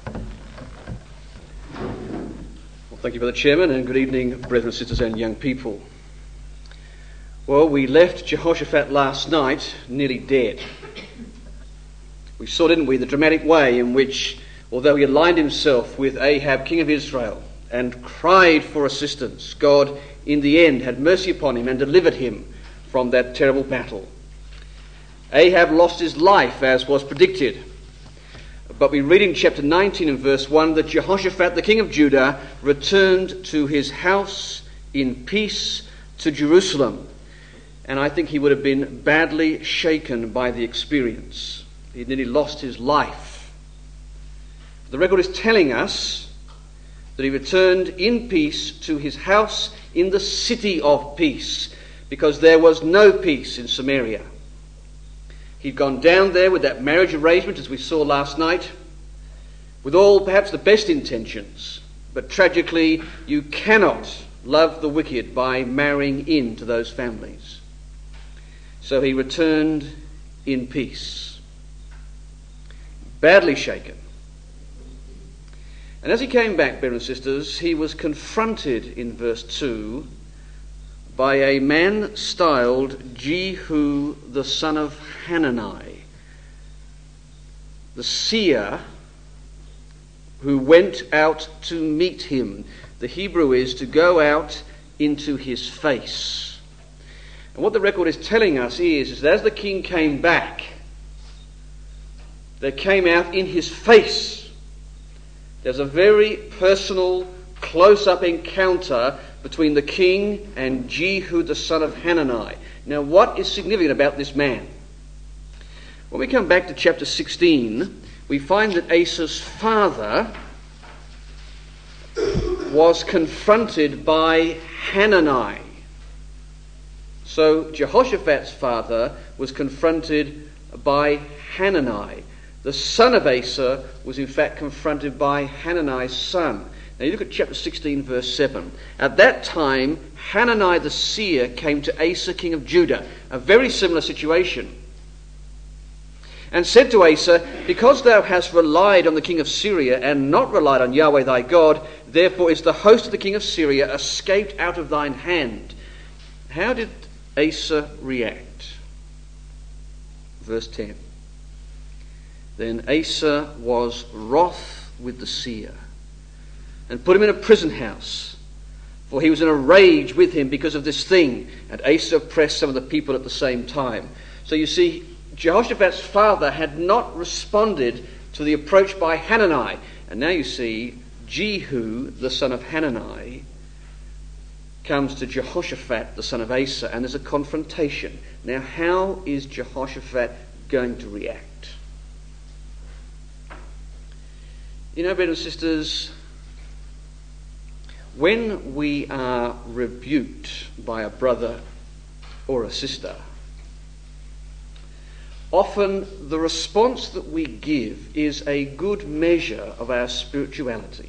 Well, thank you, Brother Chairman, and good evening, brethren, sisters and young people. Well, we left Jehoshaphat last night nearly dead. We saw, didn't we, the dramatic way in which, although he aligned himself with Ahab, king of Israel, and cried for assistance, God, in the end, had mercy upon him and delivered him from that terrible battle. Ahab lost his life, as was predicted. But we read in chapter 19 and verse 1 that Jehoshaphat, the king of Judah, returned to his house in peace to Jerusalem. And I think he would have been badly shaken by the experience. He nearly lost his life. The record is telling us that he returned in peace to his house in the city of peace, because there was no peace in Samaria. He'd gone down there with that marriage arrangement, as we saw last night, with all perhaps the best intentions. But tragically, you cannot love the wicked by marrying into those families. So he returned in peace, badly shaken. And as he came back, brothers and sisters, he was confronted in verse 2 by a man styled Jehu the son of Hanani, the seer who went out to meet him. The Hebrew is to go out into his face. And what the record is telling us is that as the king came back, they came out in his face. There's a very personal, close-up encounter between the king and Jehu the son of Hanani. Now, what is significant about this man? When we come back to chapter 16, we find that Asa's father was confronted by Hanani. So Jehoshaphat's father was confronted by Hanani. The son of Asa was in fact confronted by Hanani's son. Now you look at chapter 16, verse 7. At that time, Hanani the seer came to Asa, king of Judah, a very similar situation, and said to Asa, because thou hast relied on the king of Syria and not relied on Yahweh thy God, therefore is the host of the king of Syria escaped out of thine hand. How did Asa react? Verse 10. Then Asa was wroth with the seer and put him in a prison house, for he was in a rage with him because of this thing. And Asa oppressed some of the people at the same time. So you see, Jehoshaphat's father had not responded to the approach by Hanani. And now you see, Jehu, the son of Hanani, comes to Jehoshaphat, the son of Asa, and there's a confrontation. Now, how is Jehoshaphat going to react? You know, brothers and sisters, when we are rebuked by a brother or a sister, often the response that we give is a good measure of our spirituality.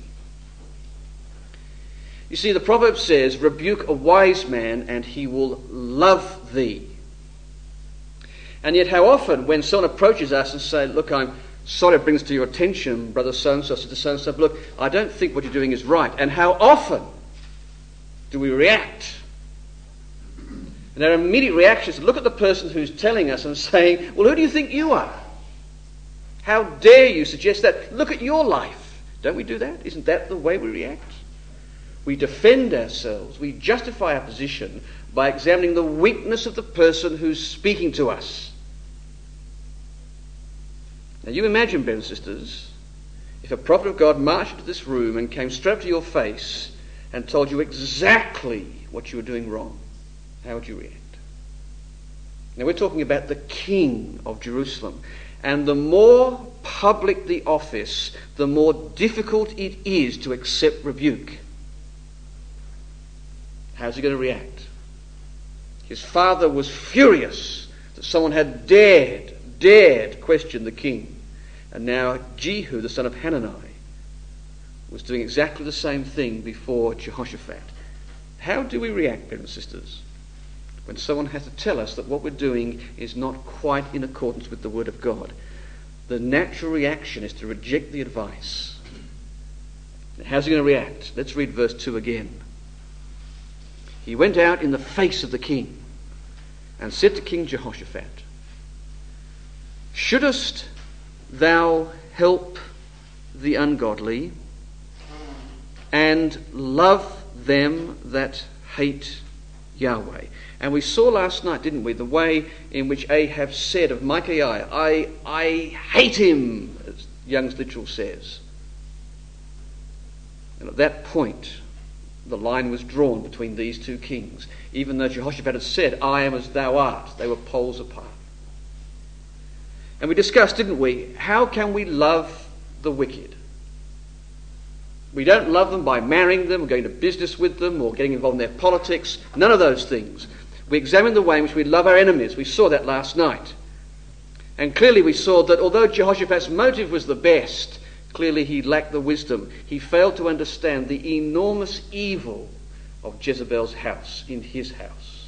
You see, the proverb says, rebuke a wise man and he will love thee. And yet how often when someone approaches us and say, look, I'm sorry to bring this to your attention, brother so-and-so, sister so-and-so, but look, I don't think what you're doing is right. And how often do we react? And our immediate reaction is to look at the person who's telling us and saying, well, who do you think you are? How dare you suggest that? Look at your life. Don't we do that? Isn't that the way we react? We defend ourselves. We justify our position by examining the weakness of the person who's speaking to us. Now you imagine, brothers and sisters, if a prophet of God marched into this room and came straight up to your face and told you exactly what you were doing wrong, how would you react? Now we're talking about the king of Jerusalem. And the more public the office, the more difficult it is to accept rebuke. How's he going to react? His father was furious that someone had dared question the king. And now Jehu, the son of Hanani, was doing exactly the same thing before Jehoshaphat. How do we react, brothers and sisters, when someone has to tell us that what we're doing is not quite in accordance with the Word of God? The natural reaction is to reject the advice. Now, how's he going to react? Let's read verse 2 again. He went out in the face of the king and said to King Jehoshaphat, "Shouldest thou help the ungodly and love them that hate Yahweh?" And we saw last night, didn't we, the way in which Ahab said of Micaiah, I hate him, as Young's Literal says. And at that point, the line was drawn between these two kings. Even though Jehoshaphat had said, "I am as thou art," they were poles apart. And we discussed, didn't we, how can we love the wicked? We don't love them by marrying them or going to business with them or getting involved in their politics. None of those things. We examined the way in which we love our enemies. We saw that last night. And clearly we saw that although Jehoshaphat's motive was the best, clearly he lacked the wisdom. He failed to understand the enormous evil of Jezebel's house, in his house.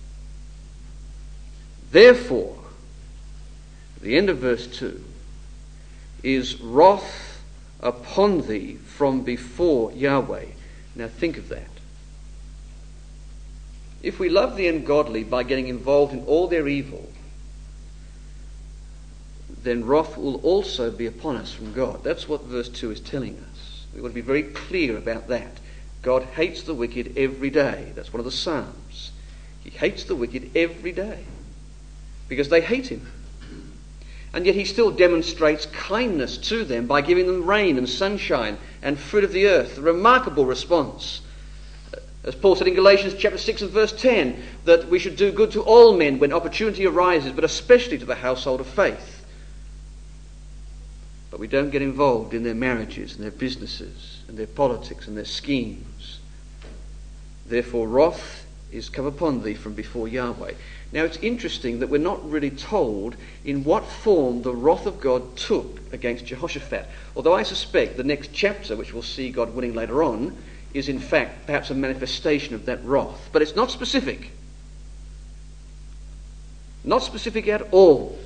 Therefore, at the end of verse 2, is wrath upon thee from before Yahweh. Now think of that. If we love the ungodly by getting involved in all their evil, then wrath will also be upon us from God. That's what verse 2 is telling us. We've got to be very clear about that. God hates the wicked every day. That's one of the Psalms. He hates the wicked every day because they hate him. And yet he still demonstrates kindness to them by giving them rain and sunshine and fruit of the earth. A remarkable response. As Paul said in Galatians chapter 6 and verse 10, that we should do good to all men when opportunity arises, but especially to the household of faith. But we don't get involved in their marriages and their businesses and their politics and their schemes. Therefore wrath is come upon thee from before Yahweh. Now it's interesting that we're not really told in what form the wrath of God took against Jehoshaphat. Although I suspect the next chapter, which we'll see God willing later on, is in fact perhaps a manifestation of that wrath. But it's not specific. Not specific at all.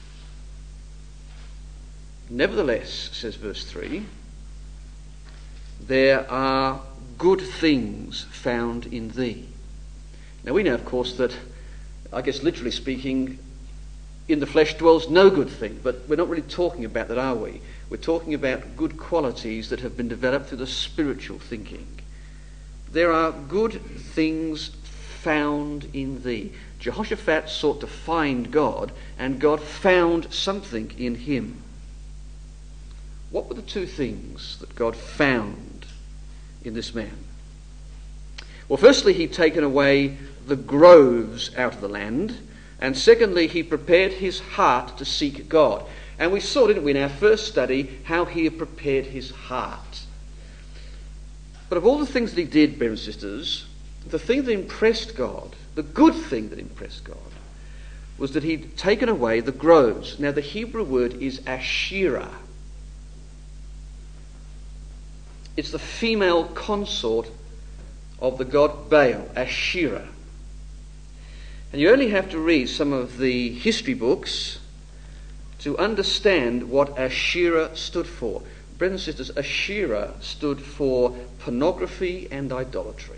Nevertheless, says verse 3, there are good things found in thee. Now we know, of course, that, I guess literally speaking, in the flesh dwells no good thing, but we're not really talking about that, are we? We're talking about good qualities that have been developed through the spiritual thinking. There are good things found in thee. Jehoshaphat sought to find God, and God found something in him. What were the two things that God found in this man? Well, firstly, he'd taken away the groves out of the land, and secondly, he prepared his heart to seek God. And we saw, didn't we, in our first study, how he had prepared his heart. But of all the things that he did, brothers and sisters, the thing that impressed God, the good thing that impressed God, was that he'd taken away the groves. Now, the Hebrew word is Asherah. It's the female consort of the god Baal, Asherah. And you only have to read some of the history books to understand what Asherah stood for. Brothers and sisters, Asherah stood for pornography and idolatry.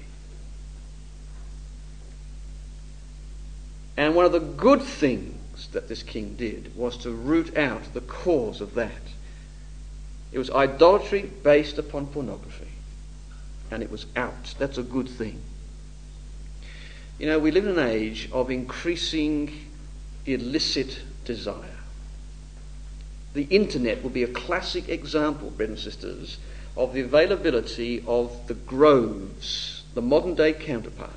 And one of the good things that this king did was to root out the cause of that. It was idolatry based upon pornography. And it was out. That's a good thing. You know, we live in an age of increasing illicit desire. The internet will be a classic example, brothers and sisters, of the availability of the groves, the modern day counterpart.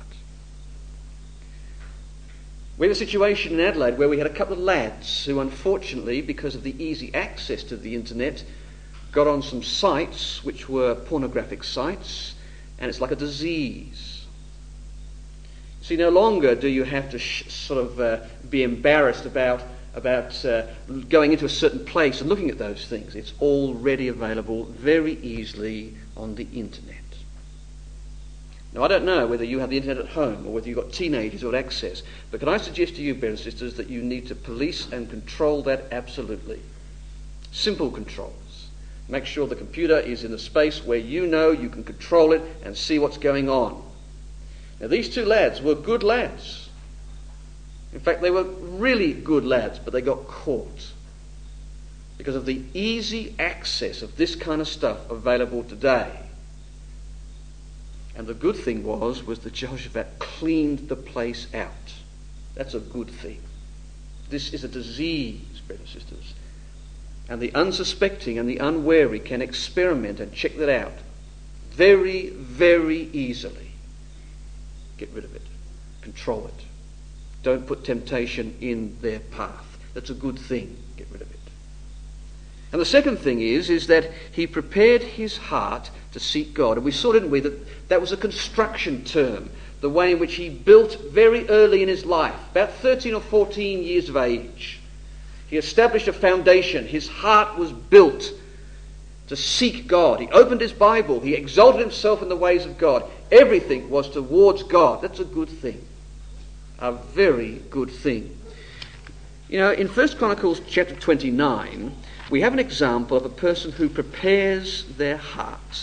We had a situation in Adelaide where we had a couple of lads who, unfortunately, because of the easy access to the internet, got on some sites which were pornographic sites, and it's like a disease. See, no longer do you have to be embarrassed about going into a certain place and looking at those things. It's already available very easily on the internet. Now, I don't know whether you have the internet at home or whether you've got teenagers who have access, but can I suggest to you, brothers and sisters, that you need to police and control that absolutely. Simple controls. Make sure the computer is in a space where you know you can control it and see what's going on. Now, these two lads were good lads. In fact, they were really good lads, but they got caught because of the easy access of this kind of stuff available today. And the good thing was that Jehoshaphat cleaned the place out. That's a good thing. This is a disease, brothers and sisters. And the unsuspecting and the unwary can experiment and check that out very, very easily. Get rid of it. Control it. Don't put temptation in their path. That's a good thing. Get rid of it. And the second thing is that he prepared his heart to seek God. And we saw, didn't we, that was a construction term, the way in which he built very early in his life, about 13 or 14 years of age. He established a foundation. His heart was built to seek God. He opened his Bible. He exalted himself in the ways of God. Everything was towards God. That's a good thing. A very good thing. You know, in 1 Chronicles chapter 29, we have an example of a person who prepares their heart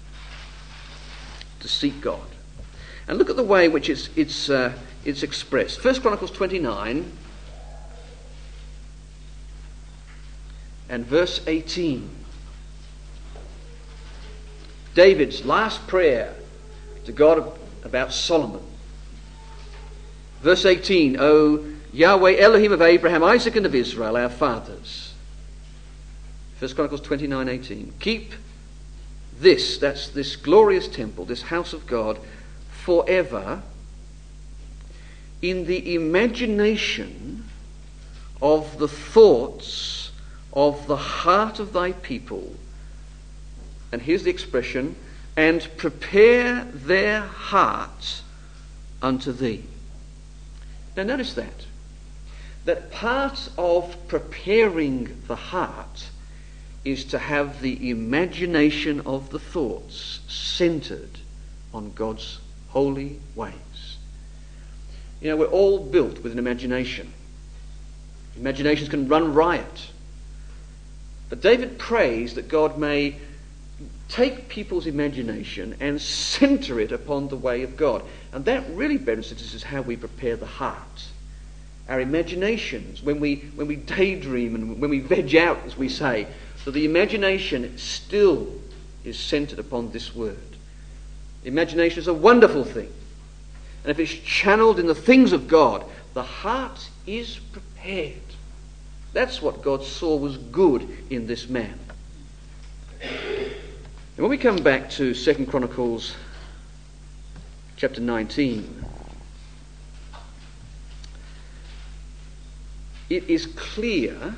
to seek God. And look at the way in which it's expressed. 1 Chronicles 29 and verse 18. David's last prayer to God about Solomon. Verse 18, O Yahweh Elohim of Abraham, Isaac, and of Israel, our fathers. 1 Chronicles 29:18. Keep this, that's this glorious temple, this house of God, forever in the imagination of the thoughts of the heart of thy people. And here's the expression, and prepare their hearts unto thee. Now notice that part of preparing the heart is to have the imagination of the thoughts centered on God's holy ways. You know, we're all built with an imagination. Imaginations can run riot. But David prays that God may take people's imagination and center it upon the way of God. And that really, brothers and sisters, is how we prepare the heart. Our imaginations, when we daydream and when we veg out, as we say, so the imagination still is centered upon this word. Imagination is a wonderful thing. And if it's channeled in the things of God, the heart is prepared. That's what God saw was good in this man. And when we come back to 2 Chronicles chapter 19, it is clear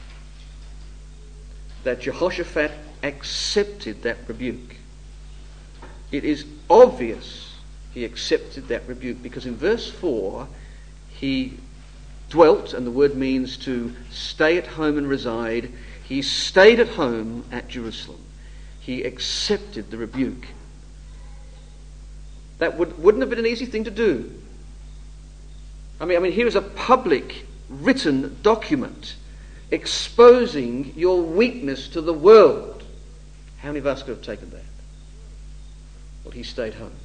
that Jehoshaphat accepted that rebuke. It is obvious he accepted that rebuke because in verse 4 he dwelt, and the word means to stay at home and reside. He stayed at home at Jerusalem. He accepted the rebuke. That wouldn't have been an easy thing to do. I mean, here is a public written document exposing your weakness to the world. How many of us could have taken that? Well, he stayed home.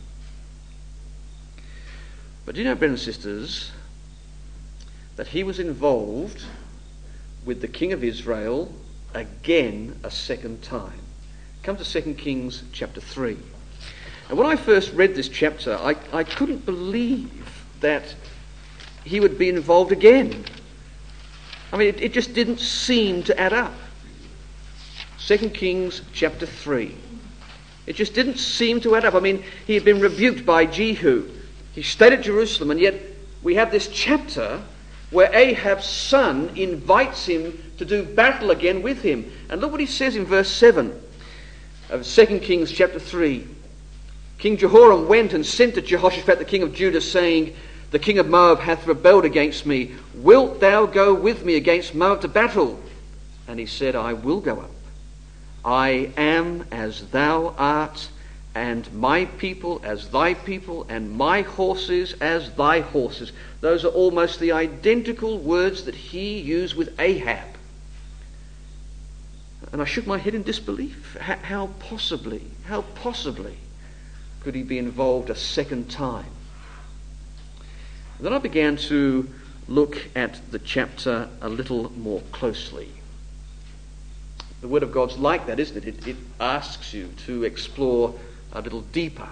But do you know, brothers and sisters, that he was involved with the king of Israel again a second time? Come to 2 Kings chapter 3. And when I first read this chapter, I couldn't believe that he would be involved again. I mean, it just didn't seem to add up. 2 Kings chapter 3. It just didn't seem to add up. I mean, he had been rebuked by Jehu. He stayed at Jerusalem, and yet we have this chapter where Ahab's son invites him to do battle again with him. And look what he says in verse 7 of 2 Kings chapter 3. King Jehoram went and sent to Jehoshaphat the king of Judah, saying, the king of Moab hath rebelled against me. Wilt thou go with me against Moab to battle? And he said, I will go up. I am as thou art, and my people as thy people, and my horses as thy horses. Those are almost the identical words that he used with Ahab. And I shook my head in disbelief. How possibly could he be involved a second time? And then I began to look at the chapter a little more closely. The Word of God's like that, isn't it? It asks you to explore a little deeper.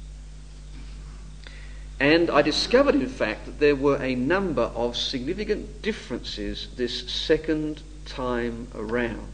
And I discovered, in fact, that there were a number of significant differences this second time around.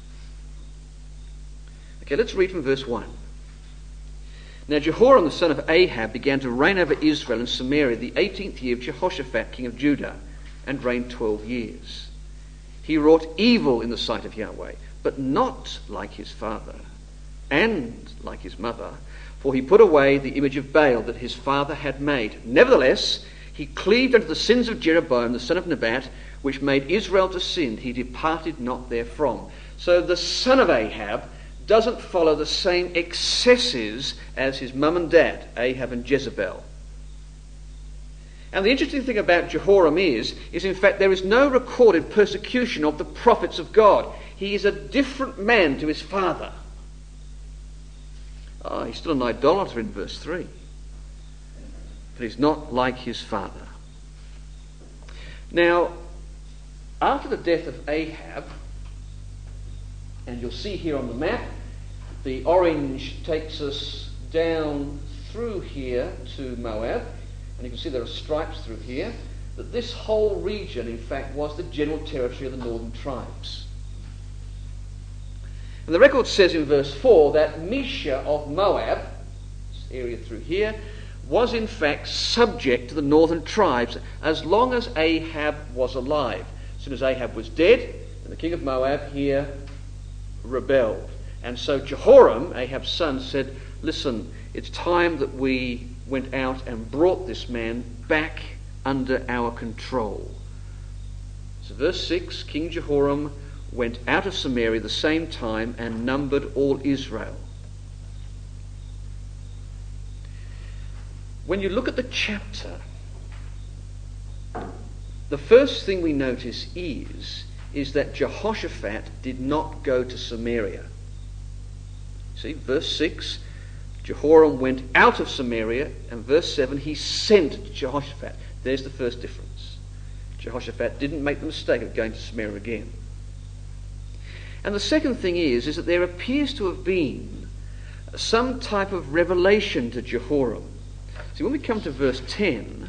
Okay, let's read from verse 1. Now Jehoram the son of Ahab began to reign over Israel and Samaria the 18th year of Jehoshaphat king of Judah, and reigned 12 years. He wrought evil in the sight of Yahweh, but not like his father, and like his mother, for he put away the image of Baal that his father had made. Nevertheless, he cleaved unto the sins of Jeroboam the son of Nebat, which made Israel to sin. He departed not therefrom. So the son of Ahab doesn't follow the same excesses as his mum and dad, Ahab and Jezebel. And the interesting thing about Jehoram is in fact there is no recorded persecution of the prophets of God. He is a different man to his father. He's still an idolater in verse 3. But he's not like his father. Now, after the death of Ahab, and you'll see here on the map, the orange takes us down through here to Moab, and you can see there are stripes through here, that this whole region, in fact, was the general territory of the northern tribes. And the record says in verse 4 that Mesha of Moab, this area through here, was in fact subject to the northern tribes as long as Ahab was alive. As soon as Ahab was dead, and the king of Moab here rebelled. And so Jehoram, Ahab's son, said, listen, it's time that we went out and brought this man back under our control. So verse 6, King Jehoram went out of Samaria the same time and numbered all Israel. When you look at the chapter, the first thing we notice is that Jehoshaphat did not go to Samaria. See, verse 6, Jehoram went out of Samaria, and verse 7, he sent Jehoshaphat. There's the first difference. Jehoshaphat didn't make the mistake of going to Samaria again. And the second thing is that there appears to have been some type of revelation to Jehoram. See, when we come to verse 10,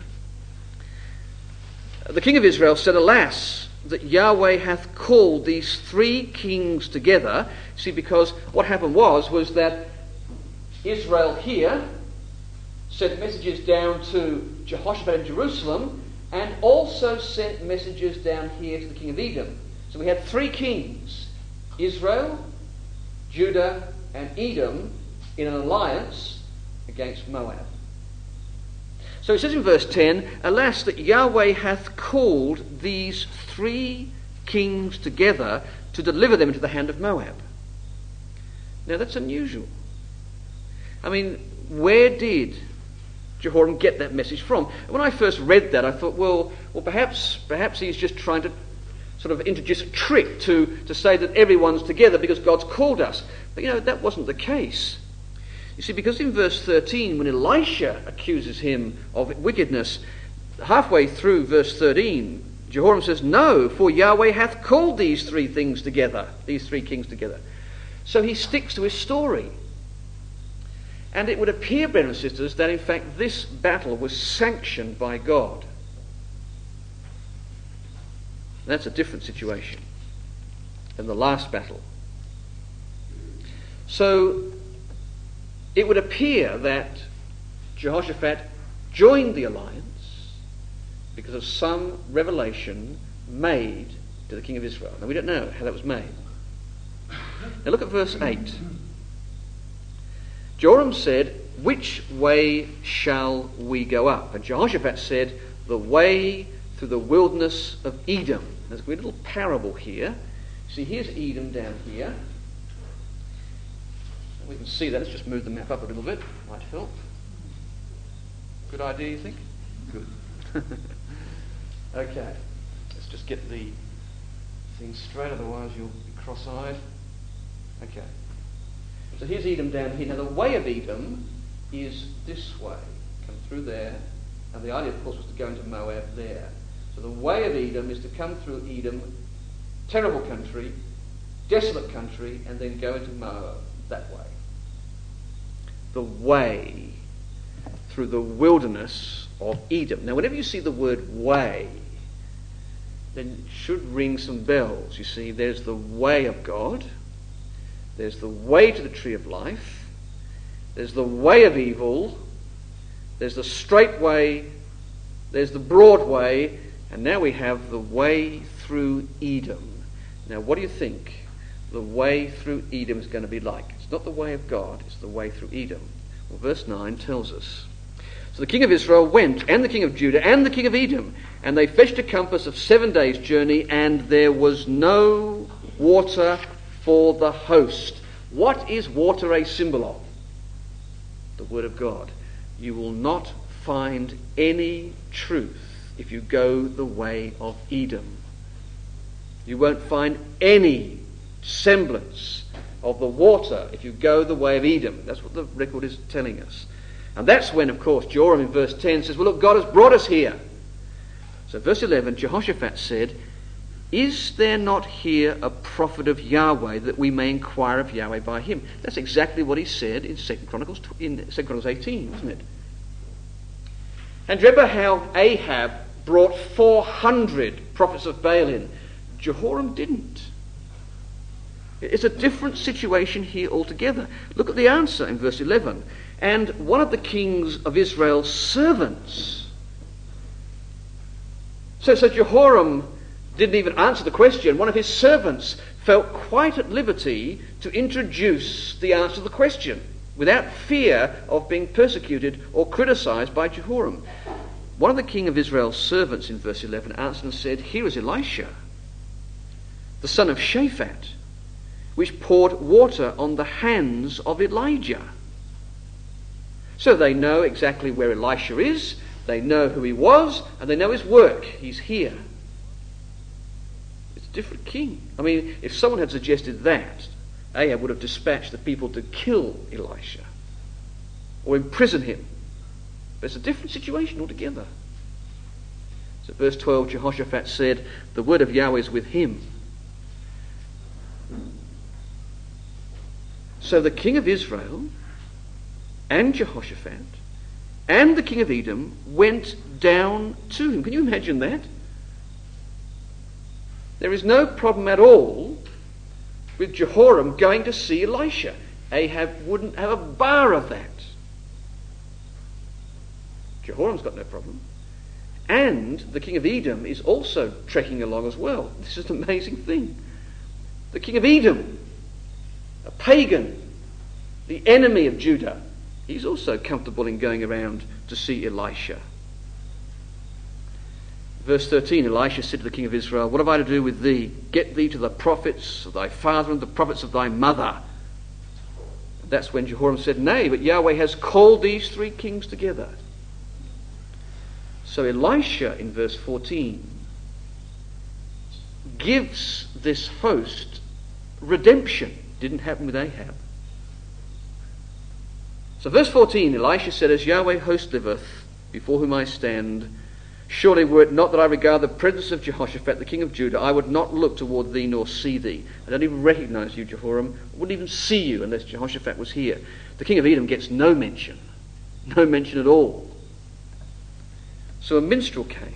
the king of Israel said, alas, that Yahweh hath called these three kings together. See, because what happened was that Israel here sent messages down to Jehoshaphat in Jerusalem, and also sent messages down here to the king of Edom. So we had three kings, Israel, Judah, and Edom, in an alliance against Moab. So it says in verse 10, alas, that Yahweh hath called these three kings together to deliver them into the hand of Moab. Now that's unusual. I mean, where did Jehoram get that message from? When I first read that, I thought, well, perhaps he's just trying to sort of introduce a trick to say that everyone's together because God's called us. But that wasn't the case. You see, because in verse 13, when Elisha accuses him of wickedness, halfway through verse 13, Jehoram says, no, for Yahweh hath called these three kings together. So he sticks to his story. And it would appear, brothers and sisters, that in fact this battle was sanctioned by God. That's a different situation than the last battle. So it would appear that Jehoshaphat joined the alliance because of some revelation made to the king of Israel. Now we don't know how that was made. Now look at verse 8. Joram said, which way shall we go up? And Jehoshaphat said, the way through the wilderness of Edom. There's a little parable here. See, here's Edom down here. We can see that. Let's just move the map up a little bit. Might help. Good idea, you think? Good. Okay. Let's just get the thing straight, otherwise you'll be cross-eyed. Okay. So here's Edom down here. Now the way of Edom is this way. Come through there. And the idea, of course, was to go into Moab there. So the way of Edom is to come through Edom, terrible country, desolate country, and then go into Moab that way. The way through the wilderness of Edom. Now, whenever you see the word way, then it should ring some bells. You see, there's the way of God. There's the way to the tree of life. There's the way of evil. There's the straight way. There's the broad way. And now we have the way through Edom. Now, what do you think the way through Edom is going to be like? It's not the way of God. It's the way through Edom. Well, verse 9 tells us. So the king of Israel went, and the king of Judah, and the king of Edom, and they fetched a compass of 7 days' journey, and there was no water for the host. What is water a symbol of? The word of God. You will not find any truth if you go the way of Edom. You won't find any semblance of the water if you go the way of Edom. That's what the record is telling us. And that's when, of course, Joram in verse 10 says, well, look, God has brought us here. So verse 11, Jehoshaphat said, is there not here a prophet of Yahweh that we may inquire of Yahweh by him? That's exactly what he said in 2 Chronicles 18, isn't it? And remember how Ahab brought 400 prophets of Baal in. Jehoram didn't. It's a different situation here altogether. Look at the answer in verse 11. And one of the kings of Israel's servants. So Jehoram didn't even answer the question. One of his servants felt quite at liberty to introduce the answer to the question without fear of being persecuted or criticized by Jehoram. One of the king of Israel's servants in verse 11 answered and said, here is Elisha, the son of Shaphat, which poured water on the hands of Elijah. So they know exactly where Elisha is, they know who he was, and they know his work. He's here. It's a different king. I mean, if someone had suggested that, Ahab would have dispatched the people to kill Elisha or imprison him. But it's a different situation altogether. So verse 12, Jehoshaphat said, the word of Yahweh is with him. So the king of Israel and Jehoshaphat and the king of Edom went down to him. Can you imagine that? There is no problem at all with Jehoram going to see Elisha. Ahab wouldn't have a bar of that. Jehoram's got no problem. And the king of Edom is also trekking along as well. This is an amazing thing. The king of Edom, a pagan, the enemy of Judah, he's also comfortable in going around to see Elisha. Verse 13, Elisha said to the king of Israel, what have I to do with thee? Get thee to the prophets of thy father and the prophets of thy mother. And that's when Jehoram said, nay, but Yahweh has called these 3 kings together. So Elisha, in verse 14, gives this host redemption. Didn't happen with Ahab. So verse 14, Elisha said, as Yahweh host liveth, before whom I stand, surely were it not that I regard the presence of Jehoshaphat, the king of Judah, I would not look toward thee nor see thee. I don't even recognize you, Jehoram. I wouldn't even see you unless Jehoshaphat was here. The king of Edom gets no mention. No mention at all. So a minstrel came.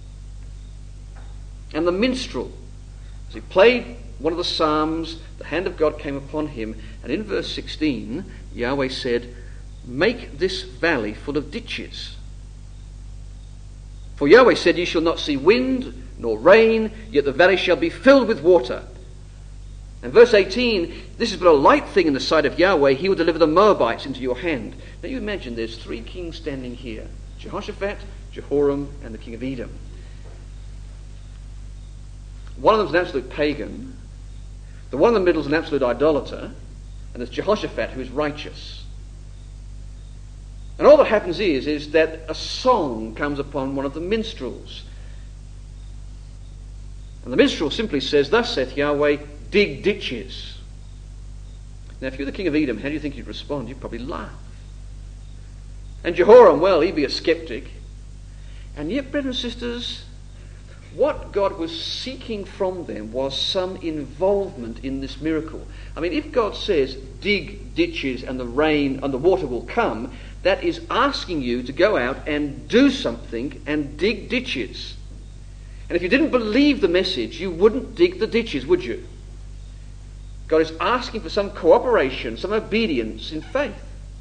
And the minstrel, as he played one of the psalms, the hand of God came upon him. And in verse 16, Yahweh said, make this valley full of ditches. For Yahweh said, ye shall not see wind nor rain, yet the valley shall be filled with water. And verse 18, this is but a light thing in the sight of Yahweh. He will deliver the Moabites into your hand. Now you imagine there's 3 kings standing here. Jehoshaphat, Jehoram, and the king of Edom. One of them is an absolute pagan. The one in the middle is an absolute idolater. And there's Jehoshaphat, who is righteous. And all that happens is that a song comes upon one of the minstrels. And the minstrel simply says, thus saith Yahweh, dig ditches. Now, if you're the king of Edom, how do you think you'd respond? You'd probably laugh. And Jehoram, well, he'd be a skeptic. And yet, brothers and sisters, what God was seeking from them was some involvement in this miracle. I mean, if God says, dig ditches and the rain and the water will come, that is asking you to go out and do something and dig ditches. And if you didn't believe the message, you wouldn't dig the ditches, would you? God is asking for some cooperation, some obedience in faith.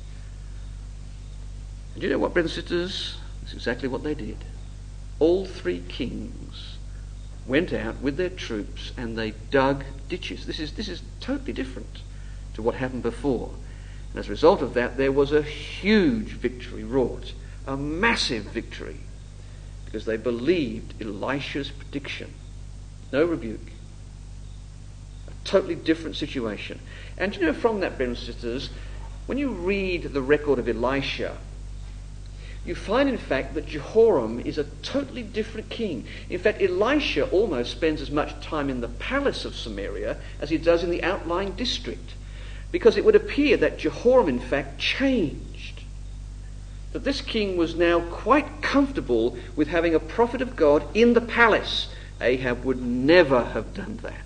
And you know what, brothers and sisters? That's exactly what they did. All three kings went out with their troops and they dug ditches. This is totally different to what happened before. And as a result of that, there was a huge victory wrought, a massive victory, because they believed Elisha's prediction. No rebuke. A totally different situation. And you know, from that, brothers and sisters, when you read the record of Elisha, you find, in fact, that Jehoram is a totally different king. In fact, Elisha almost spends as much time in the palace of Samaria as he does in the outlying district, because it would appear that Jehoram, in fact, changed. That this king was now quite comfortable with having a prophet of God in the palace. Ahab would never have done that.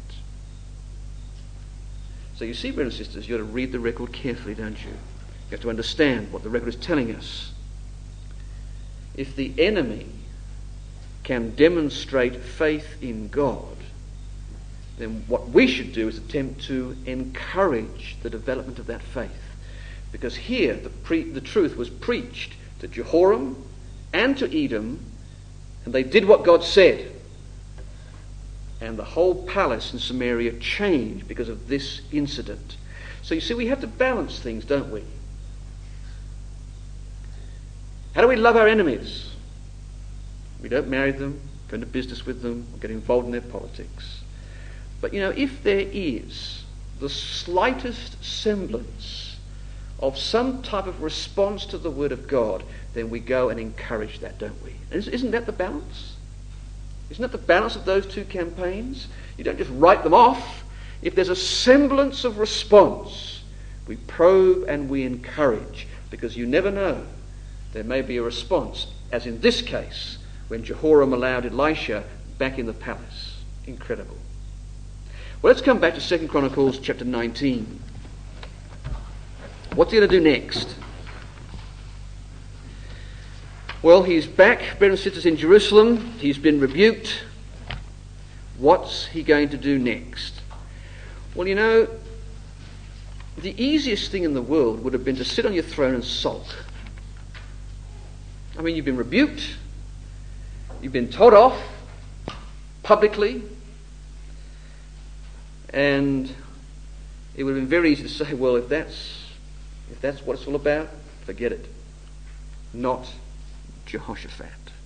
So you see, brothers and sisters, you've got to read the record carefully, don't you? You have to understand what the record is telling us. If the enemy can demonstrate faith in God, then what we should do is attempt to encourage the development of that faith. Because here the truth was preached to Jehoram and to Edom, and they did what God said. And the whole palace in Samaria changed because of this incident. So you see, we have to balance things, don't we? How do we love our enemies? We don't marry them, go into business with them, or get involved in their politics. But you know, if there is the slightest semblance of some type of response to the Word of God, then we go and encourage that, don't we? Isn't that the balance? Isn't that the balance of those two campaigns? You don't just write them off. If there's a semblance of response, we probe and we encourage, because you never know. There may be a response, as in this case, when Jehoram allowed Elisha back in the palace. Incredible. Well, let's come back to 2 Chronicles chapter 19. What's he going to do next? Well, he's back, brothers and sisters, in Jerusalem. He's been rebuked. What's he going to do next? Well, you know, the easiest thing in the world would have been to sit on your throne and sulk. I mean, you've been rebuked. You've been told off publicly. And it would have been very easy to say, well, if that's what it's all about, forget it. Not Jehoshaphat.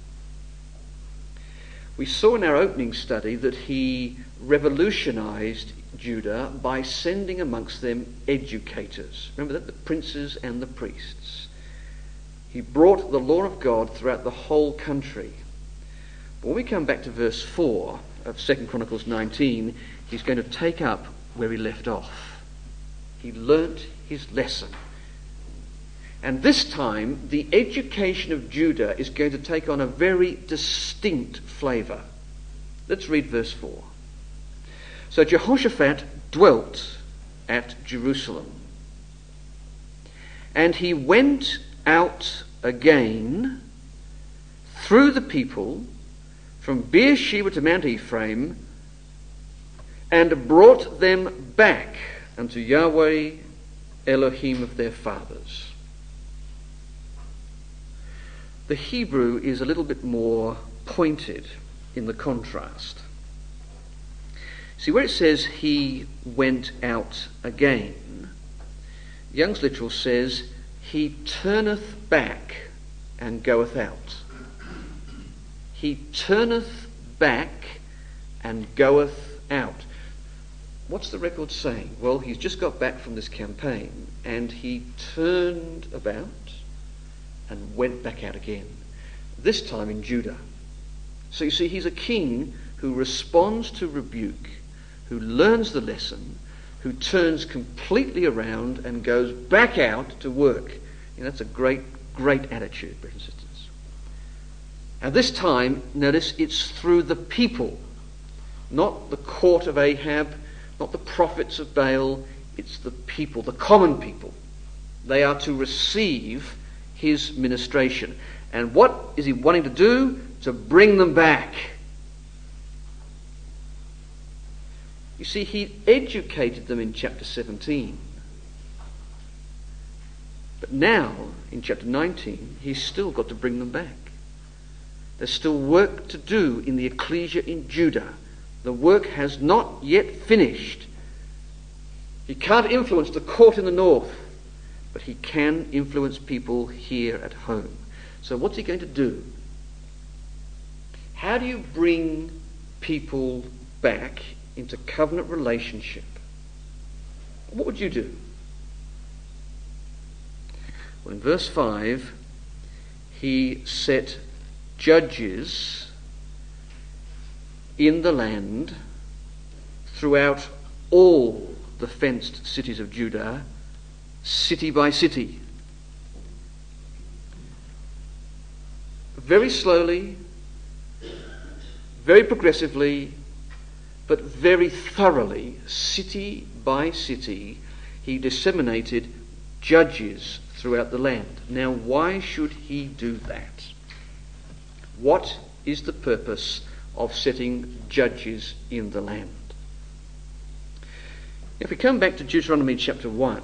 We saw in our opening study that he revolutionized Judah by sending amongst them educators. Remember that? The princes and the priests. He brought the law of God throughout the whole country. But when we come back to verse 4 of 2 Chronicles 19, he's going to take up where he left off. He learnt his lesson. And this time, the education of Judah is going to take on a very distinct flavour. Let's read verse 4. So Jehoshaphat dwelt at Jerusalem, and he went out again through the people from Beersheba to Mount Ephraim, and brought them back unto Yahweh Elohim of their fathers. The Hebrew is a little bit more pointed in the contrast. See, where it says he went out again, Young's Literal says he turneth back and goeth out. He turneth back and goeth out. What's the record saying? Well, he's just got back from this campaign and he turned about and went back out again, this time in Judah. So you see, he's a king who responds to rebuke, who learns the lesson, who turns completely around and goes back out to work. That's a great, great attitude, brothers and sisters. And this time, notice, it's through the people, not the court of Ahab, not the prophets of Baal. It's the people, the common people. They are to receive his ministration. And what is he wanting to do? To bring them back. You see, he educated them in chapter 17. But now, in chapter 19, he's still got to bring them back. There's still work to do in the ecclesia in Judah. The work has not yet finished. He can't influence the court in the north, but he can influence people here at home. So what's he going to do? How do you bring people back into covenant relationship? What would you do? Well, in verse 5, he set judges in the land throughout all the fenced cities of Judah, city by city. Very slowly, very progressively, but very thoroughly, city by city, he disseminated judges throughout the land. Now, why should he do that? What is the purpose of setting judges in the land? If we come back to Deuteronomy chapter 1,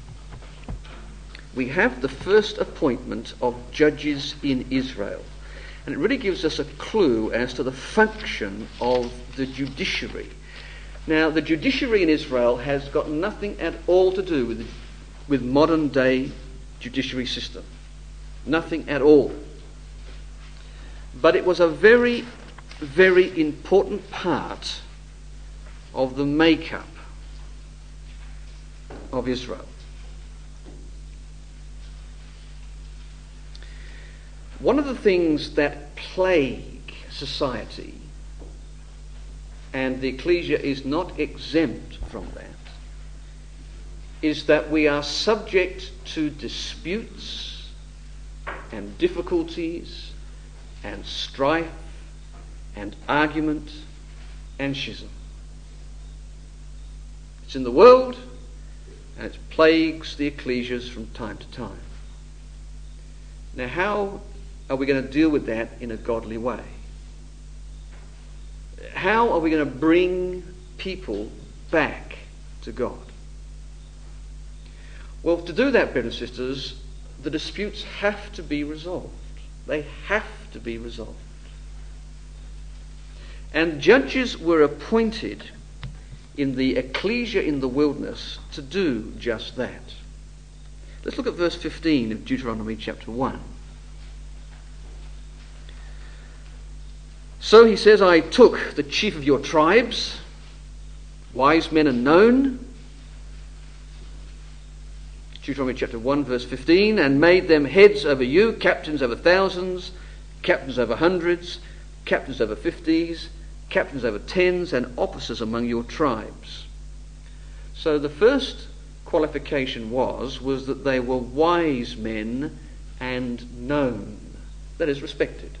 we have the first appointment of judges in Israel. And it really gives us a clue as to the function of the judiciary. Now, the judiciary in Israel has got nothing at all to do with modern day judiciary system. Nothing at all. But it was a very, very important part of the makeup of Israel. One of the things that plague society, and the ecclesia is not exempt from that, is that we are subject to disputes and difficulties and strife and argument and schism. It's in the world, and it plagues the ecclesias from time to time. Now, how are we going to deal with that in a godly way? How are we going to bring people back to God? Well, to do that, brothers and sisters, the disputes have to be resolved. They have to be resolved. And judges were appointed in the ecclesia in the wilderness to do just that. Let's look at verse 15 of Deuteronomy chapter 1. So he says, I took the chief of your tribes, wise men and known, Deuteronomy chapter 1 verse 15, and made them heads over you, captains over thousands, captains over hundreds, captains over fifties, captains over tens, and officers among your tribes. So the first qualification was that they were wise men and known, that is, respected.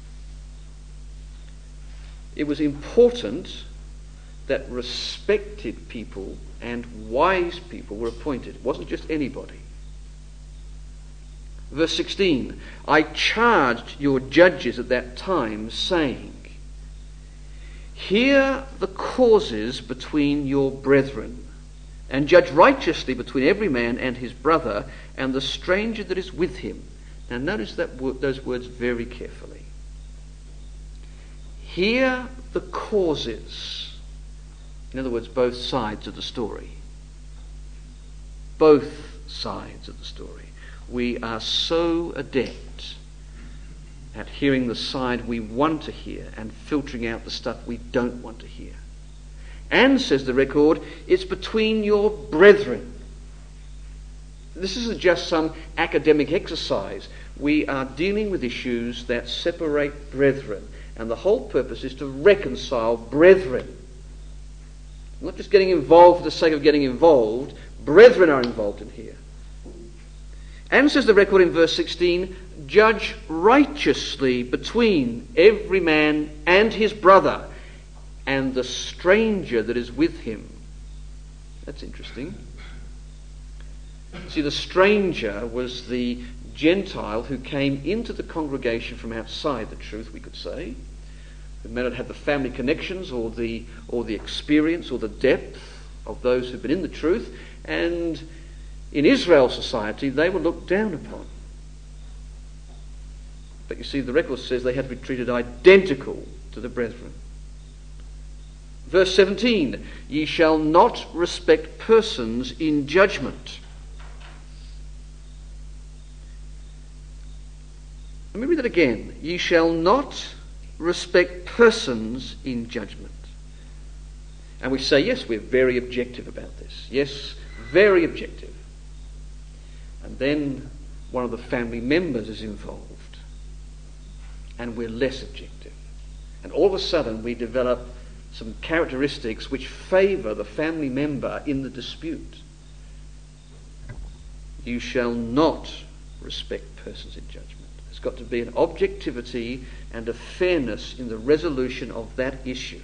It was important that respected people and wise people were appointed. It wasn't just anybody. Verse 16, I charged your judges at that time, saying, hear the causes between your brethren, and judge righteously between every man and his brother, and the stranger that is with him. Now notice those words very carefully. Hear the causes. In other words, both sides of the story. Both sides of the story. We are so adept at hearing the side we want to hear and filtering out the stuff we don't want to hear. And, says the record, it's between your brethren. This isn't just some academic exercise. We are dealing with issues that separate brethren. And the whole purpose is to reconcile brethren. Not just getting involved for the sake of getting involved. Brethren are involved in here. And says the record in verse 16, judge righteously between every man and his brother and the stranger that is with him. That's interesting. See, the stranger was the Gentile who came into the congregation from outside the truth, we could say. Who may not have the family connections or the experience or the depth of those who've been in the truth. And in Israel's society, they were looked down upon. But you see, the record says they had to be treated identical to the brethren. Verse 17, ye shall not respect persons in judgment. Let me read that again. Ye shall not respect persons in judgment. And we say, yes, we're very objective about this. Yes, very objective. And then one of the family members is involved. And we're less objective. And all of a sudden we develop some characteristics which favour the family member in the dispute. You shall not respect persons in judgment. There's got to be an objectivity and a fairness in the resolution of that issue.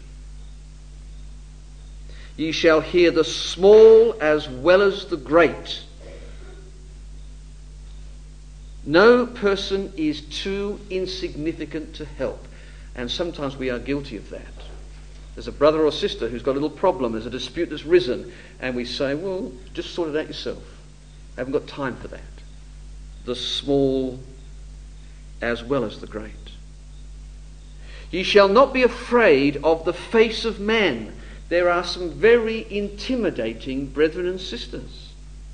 Ye shall hear the small as well as the great. No person is too insignificant to help. And sometimes we are guilty of that. There's a brother or sister who's got a little problem, there's a dispute that's risen, and we say, well, just sort it out yourself. I haven't got time for that. The small as well as the great. Ye shall not be afraid of the face of man. There are some very intimidating brethren and sisters.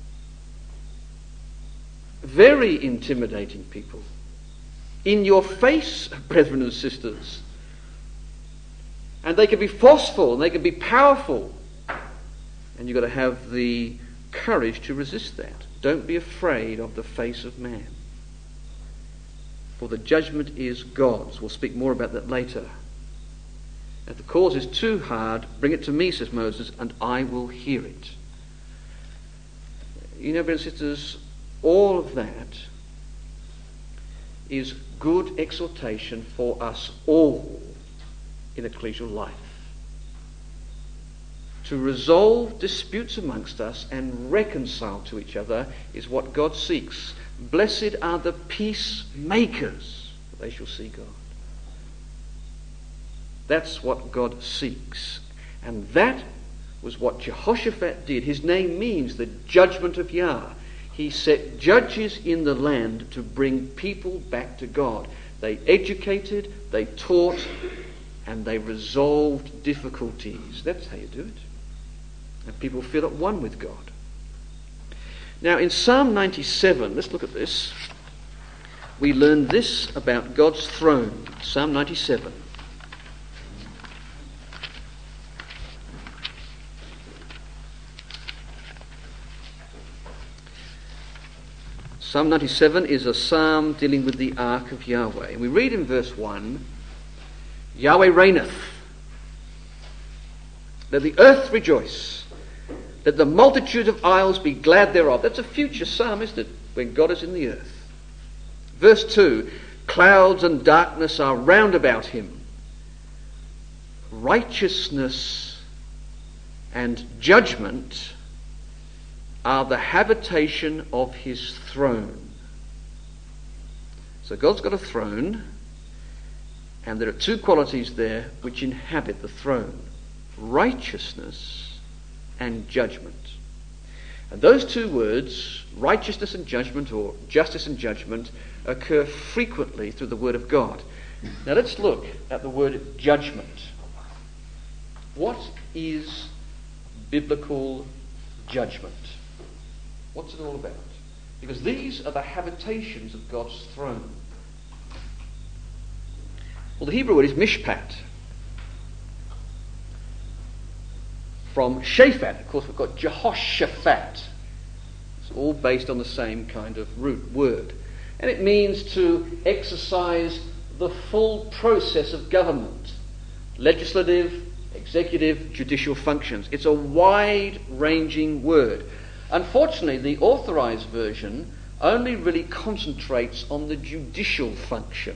Very intimidating people. In your face, brethren and sisters. And they can be forceful, and they can be powerful. And you've got to have the courage to resist that. Don't be afraid of the face of man. For the judgment is God's. We'll speak more about that later. If the cause is too hard, bring it to me, says Moses, and I will hear it. You know, brothers and sisters, all of that is good exhortation for us all in ecclesial life. To resolve disputes amongst us and reconcile to each other is what God seeks. Blessed are the peacemakers, for they shall see God. That's what God seeks. And that was what Jehoshaphat did. His name means the judgment of Yah. He set judges in the land to bring people back to God. They educated, they taught, and they resolved difficulties. That's how you do it. And people feel at one with God. Now in Psalm 97, let's look at this. We learn this about God's throne. Psalm 97. Psalm 97 is a psalm dealing with the ark of Yahweh. And we read in verse 1, Yahweh reigneth. Let the earth rejoice. Let the multitude of isles be glad thereof. That's a future psalm, isn't it? When God is in the earth. Verse 2, clouds and darkness are round about him. Righteousness and judgment are the habitation of his throne. So God's got a throne, and there are two qualities there which inhabit the throne. Righteousness and judgment. And those two words, righteousness and judgment, or justice and judgment, occur frequently through the Word of God. Now let's look at the word judgment. What is biblical judgment? What's it all about? Because these are the habitations of God's throne. Well, the Hebrew word is mishpat. From Shaphat. Of course, we've got Jehoshaphat. It's all based on the same kind of root word. And it means to exercise the full process of government. Legislative, executive, judicial functions. It's a wide-ranging word. Unfortunately, the Authorized Version only really concentrates on the judicial function,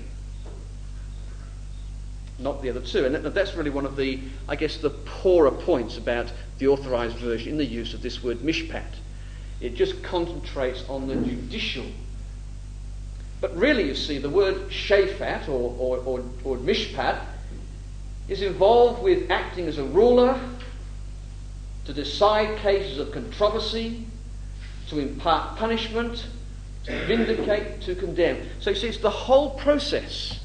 not the other two. And that's really one of the, I guess, the poorer points about the Authorized Version in the use of this word mishpat. It just concentrates on the judicial. But really, you see, the word shaphat or mishpat is involved with acting as a ruler, to decide cases of controversy, to impart punishment, to vindicate, to condemn. So you see, it's the whole process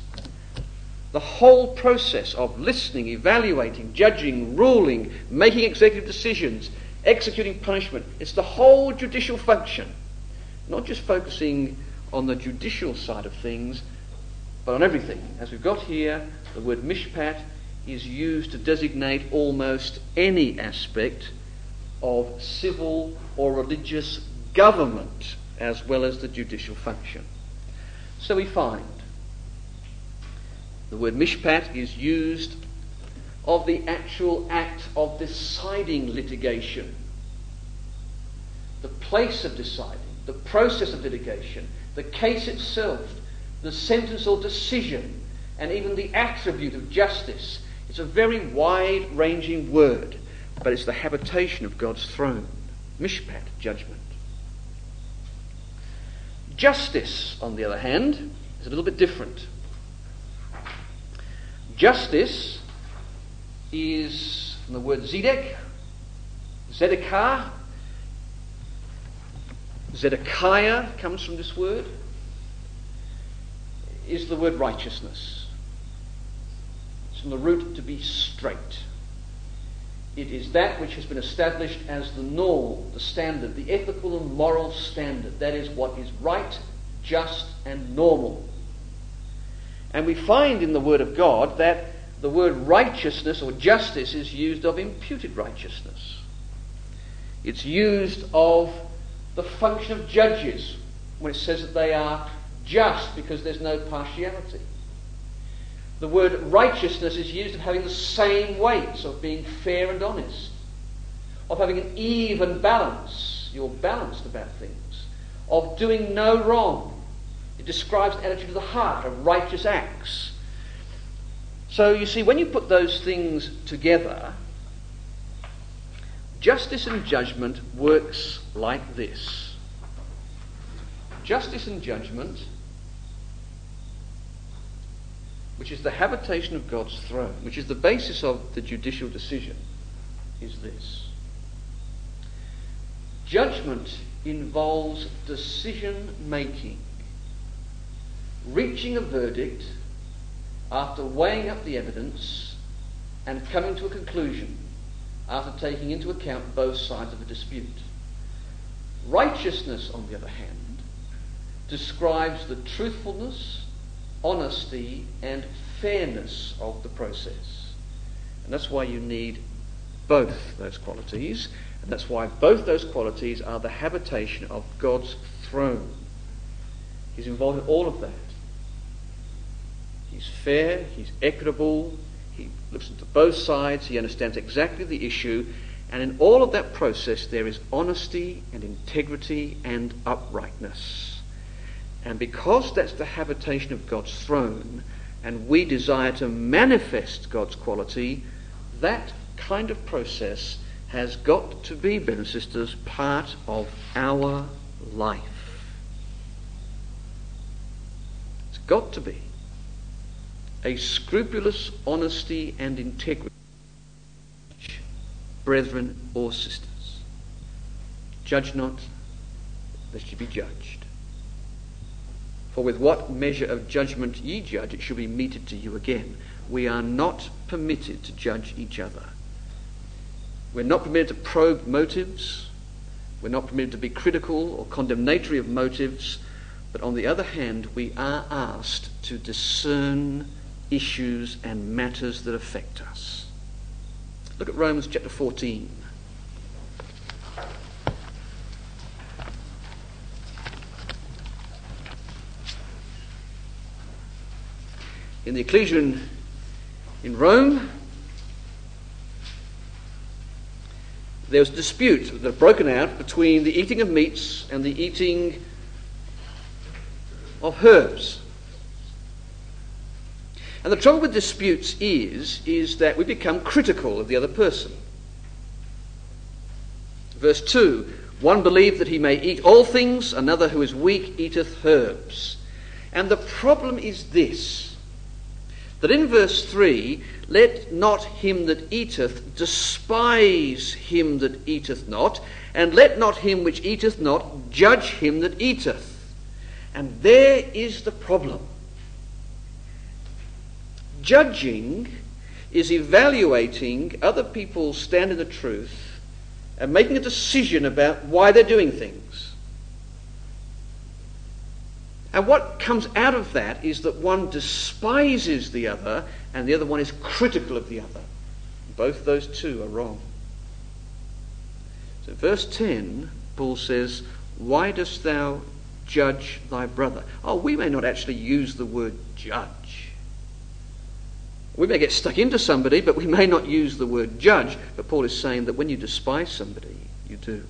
of listening, evaluating, judging, ruling, making executive decisions, executing punishment. It's the whole judicial function, not just focusing on the judicial side of things, but on everything. As we've got here, the word mishpat is used to designate almost any aspect of civil or religious government, as well as the judicial function. So we find the word mishpat is used of the actual act of deciding litigation, the place of deciding, the process of litigation, the case itself, the sentence or decision, and even the attribute of justice. It's a very wide-ranging word, but it's the habitation of God's throne. Mishpat, judgment. Justice, on the other hand, is a little bit different. Justice is from the word zedek, Zedekiah comes from this word, is the word righteousness. It's from the root to be straight. It is that which has been established as the norm, the standard, the ethical and moral standard. That is what is right, just, and normal. And we find in the Word of God that the word righteousness or justice is used of imputed righteousness. It's used of the function of judges when it says that they are just because there's no partiality. The word righteousness is used of having the same weights, of being fair and honest, of having an even balance. You're balanced about things. Of doing no wrong. It describes the attitude of the heart, of righteous acts. So you see, when you put those things together, justice and judgment works like this. Justice and judgment, which is the habitation of God's throne, which is the basis of the judicial decision, is this. Judgment involves decision-making, reaching a verdict after weighing up the evidence and coming to a conclusion after taking into account both sides of a dispute. Righteousness, on the other hand, describes the truthfulness, honesty, and fairness of the process. And that's why you need both those qualities, and that's why both those qualities are the habitation of God's throne. He's involved in all of that. He's fair, he's equitable, he looks into both sides, he understands exactly the issue, and in all of that process there is honesty and integrity and uprightness. And because that's the habitation of God's throne, and we desire to manifest God's quality, that kind of process has got to be, brothers and sisters, part of our life. It's got to be. A scrupulous honesty and integrity, brethren or sisters. Judge not, lest ye be judged. For with what measure of judgment ye judge, it shall be meted to you again. We are not permitted to judge each other. We're not permitted to probe motives. We're not permitted to be critical or condemnatory of motives. But on the other hand, we are asked to discern issues and matters that affect us. Look at Romans chapter 14. In the ecclesia in Rome, there was a dispute that had broken out between the eating of meats and the eating of herbs. And the trouble with disputes is that we become critical of the other person. Verse 2, one believed that he may eat all things, another who is weak eateth herbs. And the problem is this, that in verse 3, let not him that eateth despise him that eateth not, and let not him which eateth not judge him that eateth. And there is the problem. Judging is evaluating other people's stand in the truth and making a decision about why they're doing things. And what comes out of that is that one despises the other and the other one is critical of the other. Both those two are wrong. So verse 10, Paul says, why dost thou judge thy brother? Oh, we may not actually use the word judge. We may get stuck into somebody, but we may not use the word judge. But Paul is saying that when you despise somebody, you do.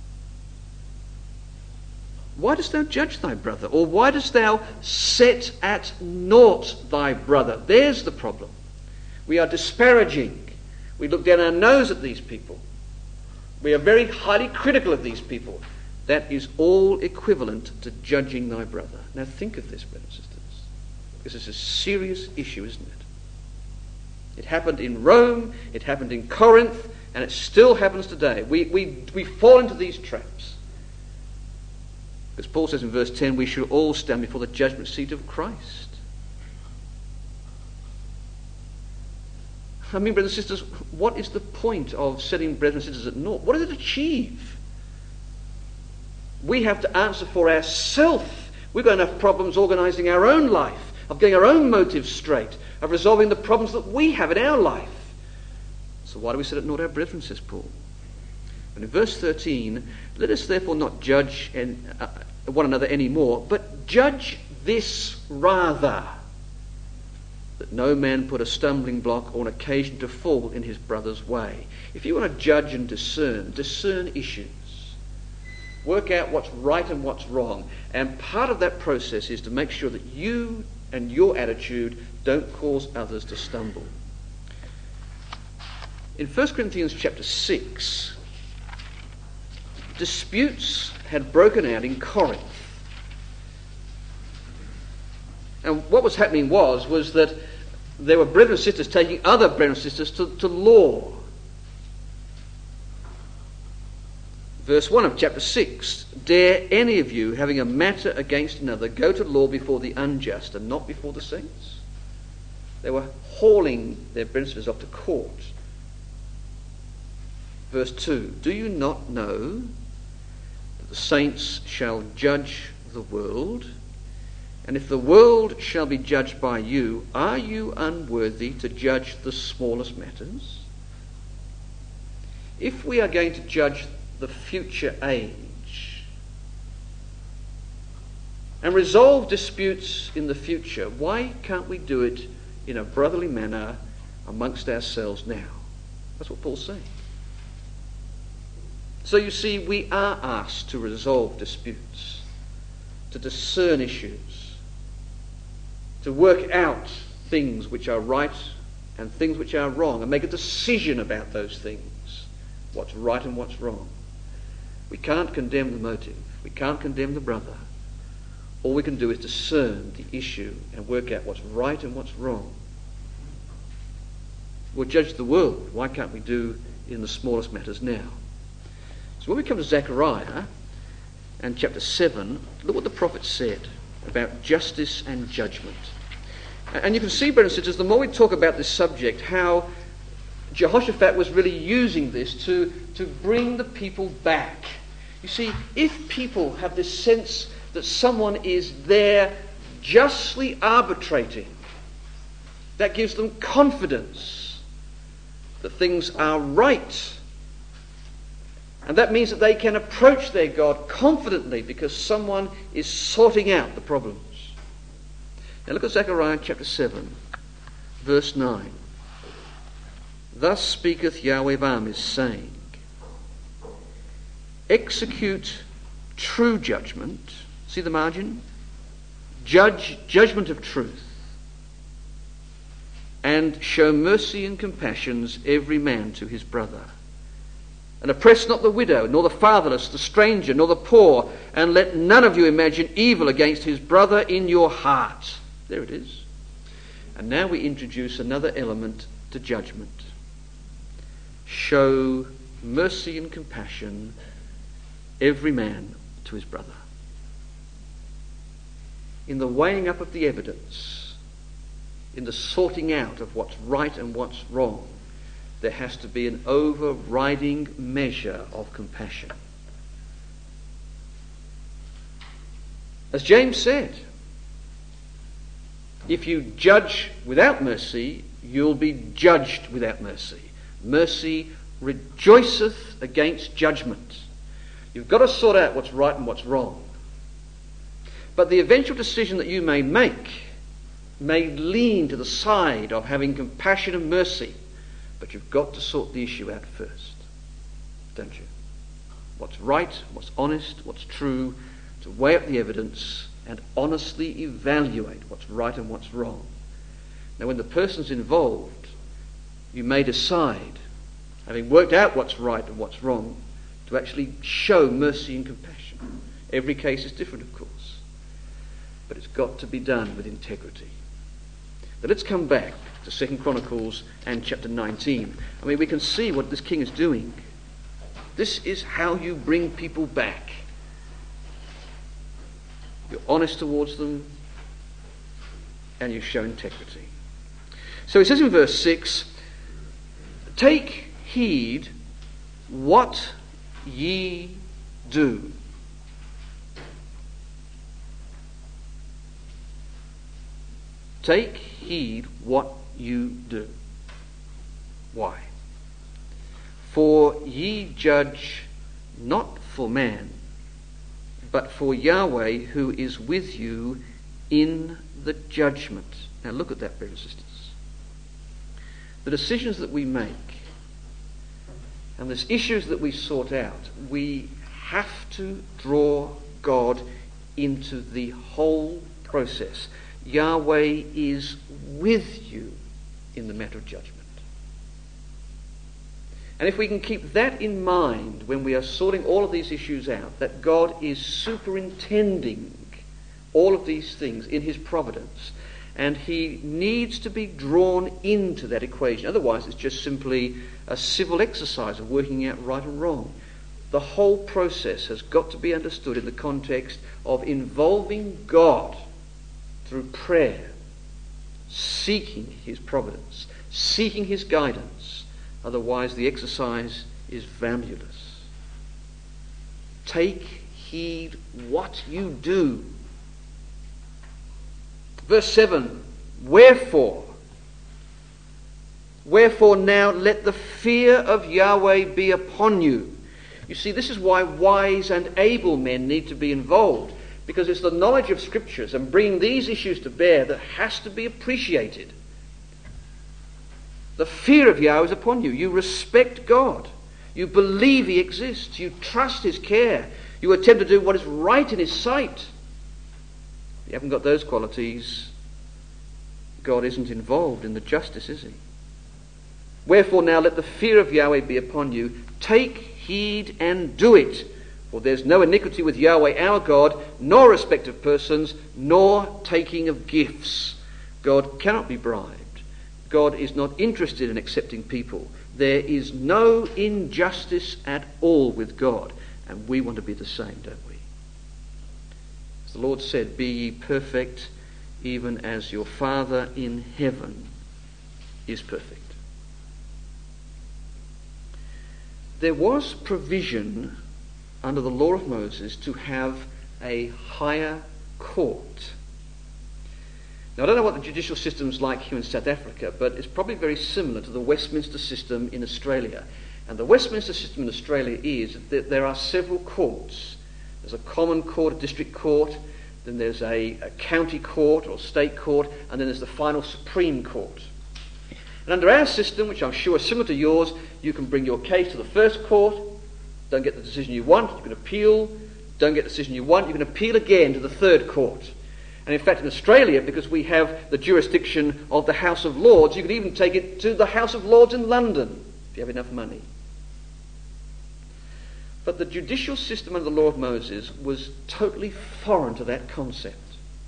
Why dost thou judge thy brother? Or why dost thou set at naught thy brother? There's the problem. We are disparaging. We look down our nose at these people. We are very highly critical of these people. That is all equivalent to judging thy brother. Now think of this, brothers and sisters. This is a serious issue, isn't it? It happened in Rome, it happened in Corinth, and it still happens today. We fall into these traps. Because Paul says in verse 10, we should all stand before the judgment seat of Christ. I mean, brothers and sisters, what is the point of setting brothers and sisters at naught? What does it achieve? We have to answer for ourselves. We've got enough problems organising our own life, of getting our own motives straight, of resolving the problems that we have in our life. So why do we set at naught our brethren, says Paul? And in verse 13, let us therefore not judge one another any more, but judge this rather, that no man put a stumbling block or an occasion to fall in his brother's way. If you want to judge and discern issues. Work out what's right and what's wrong. And part of that process is to make sure that you and your attitude don't cause others to stumble. In 1 Corinthians chapter 6, disputes had broken out in Corinth. And what was happening was that there were brethren and sisters taking other brethren and sisters to law. Verse 1 of chapter 6, dare any of you, having a matter against another, go to law before the unjust and not before the saints? They were hauling their brethren and sisters off to court. Verse 2, do you not know that the saints shall judge the world? And if the world shall be judged by you, are you unworthy to judge the smallest matters? If we are going to judge the future age and resolve disputes in the future, why can't we do it in a brotherly manner amongst ourselves now? That's what Paul's saying. So you see, we are asked to resolve disputes, to discern issues, to work out things which are right and things which are wrong, and make a decision about those things, what's right and what's wrong. We can't condemn the motive. We can't condemn the brother. All we can do is discern the issue and work out what's right and what's wrong. We'll judge the world. Why can't we do in the smallest matters now? So when we come to Zechariah and chapter 7, look what the prophet said about justice and judgment. And you can see, brothers and sisters, the more we talk about this subject, how Jehoshaphat was really using this to bring the people back. You see, if people have this sense that someone is there justly arbitrating, that gives them confidence that things are right. And that means that they can approach their God confidently because someone is sorting out the problems. Now look at Zechariah chapter 7, verse 9. Thus speaketh Yahweh of armies, saying, execute true judgment. See the margin? Judgment of truth. And show mercy and compassions every man to his brother. And oppress not the widow, nor the fatherless, the stranger, nor the poor, and let none of you imagine evil against his brother in your heart. There it is. And now we introduce another element to judgment. Show mercy and compassion every man to his brother. In the weighing up of the evidence, in the sorting out of what's right and what's wrong, there has to be an overriding measure of compassion. As James said, if you judge without mercy, you'll be judged without mercy. Mercy rejoiceth against judgment. You've got to sort out what's right and what's wrong. But the eventual decision that you may make may lean to the side of having compassion and mercy. But you've got to sort the issue out first, don't you? What's right, what's honest, what's true, to weigh up the evidence and honestly evaluate what's right and what's wrong. Now, when the person's involved, you may decide, having worked out what's right and what's wrong, to actually show mercy and compassion. Every case is different, of course, but it's got to be done with integrity. But let's come back to 2 Chronicles and chapter 19. I mean, we can see what this king is doing. This is how you bring people back. You're honest towards them, and you show integrity. So it says in verse 6, take heed what ye do. Take heed what you do. Why? For ye judge not for man, but for Yahweh, who is with you in the judgment. Now look at that, brothers and sisters. The decisions that we make and the issues that we sort out, we have to draw God into the whole process. Yahweh is with you in the matter of judgment. And if we can keep that in mind when we are sorting all of these issues out, that God is superintending all of these things in his providence, and he needs to be drawn into that equation. Otherwise, it's just simply a civil exercise of working out right and wrong. The whole process has got to be understood in the context of involving God through prayer, seeking his providence, seeking his guidance. Otherwise, the exercise is valueless. Take heed what you do. Verse 7, wherefore now let the fear of Yahweh be upon you. You see, this is why wise and able men need to be involved, because it's the knowledge of Scriptures and bringing these issues to bear that has to be appreciated. The fear of Yahweh is upon you. You respect God. You believe he exists. You trust his care. You attempt to do what is right in his sight. If you haven't got those qualities, God isn't involved in the justice, is he? Wherefore now let the fear of Yahweh be upon you. Take heed and do it. For there's no iniquity with Yahweh our God, nor respect of persons, nor taking of gifts. God cannot be bribed. God is not interested in accepting people. There is no injustice at all with God. And we want to be the same, don't we? As the Lord said, be ye perfect, even as your Father in heaven is perfect. There was provision under the law of Moses to have a higher court. Now, I don't know what the judicial system's like here in South Africa, but it's probably very similar to the Westminster system in Australia. And the Westminster system in Australia is that there are several courts. There's a common court, a district court, then there's a county court or state court, and then there's the final Supreme Court. And under our system, which I'm sure is similar to yours, you can bring your case to the first court, Don't get the decision you want, you can appeal. Don't get the decision you want, you can appeal again to the third court. And in fact, in Australia, because we have the jurisdiction of the House of Lords, you can even take it to the House of Lords in London, if you have enough money. But the judicial system under the law of Moses was totally foreign to that concept.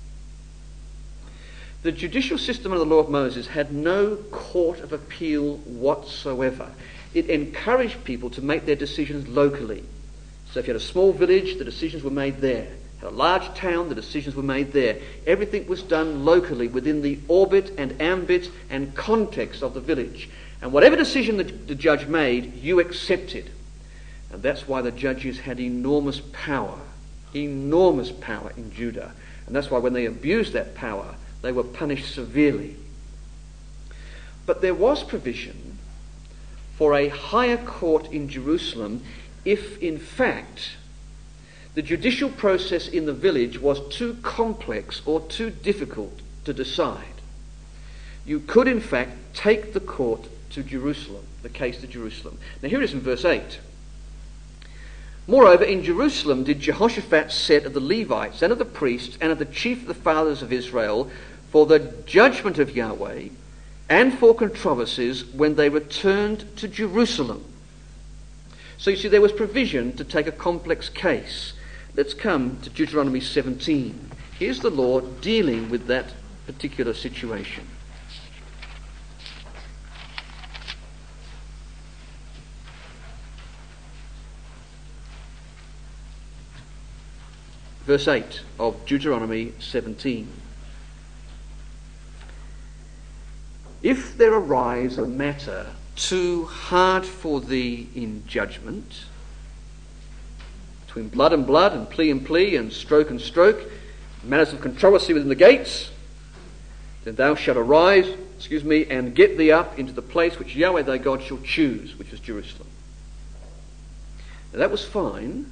The judicial system under the law of Moses had no court of appeal whatsoever. It encouraged people to make their decisions locally. So if you had a small village, the decisions were made there. Had a large town, the decisions were made there. Everything was done locally within the orbit and ambit and context of the village. And whatever decision the judge made, you accepted. And that's why the judges had enormous power in Judah. And that's why when they abused that power, they were punished severely. But there was provision for a higher court in Jerusalem if, in fact, the judicial process in the village was too complex or too difficult to decide. You could, in fact, take the court to Jerusalem, the case to Jerusalem. Now here it is in verse 8. Moreover, in Jerusalem did Jehoshaphat set of the Levites and of the priests and of the chief of the fathers of Israel for the judgment of Yahweh and for controversies when they returned to Jerusalem. So you see, there was provision to take a complex case. Let's come to Deuteronomy 17. Here's the law dealing with that particular situation. Verse 8 of Deuteronomy 17. If there arise a matter too hard for thee in judgment, between blood and blood and plea and stroke, matters of controversy within the gates, then thou shalt arise, and get thee up into the place which Yahweh thy God shall choose, which is Jerusalem. Now that was fine,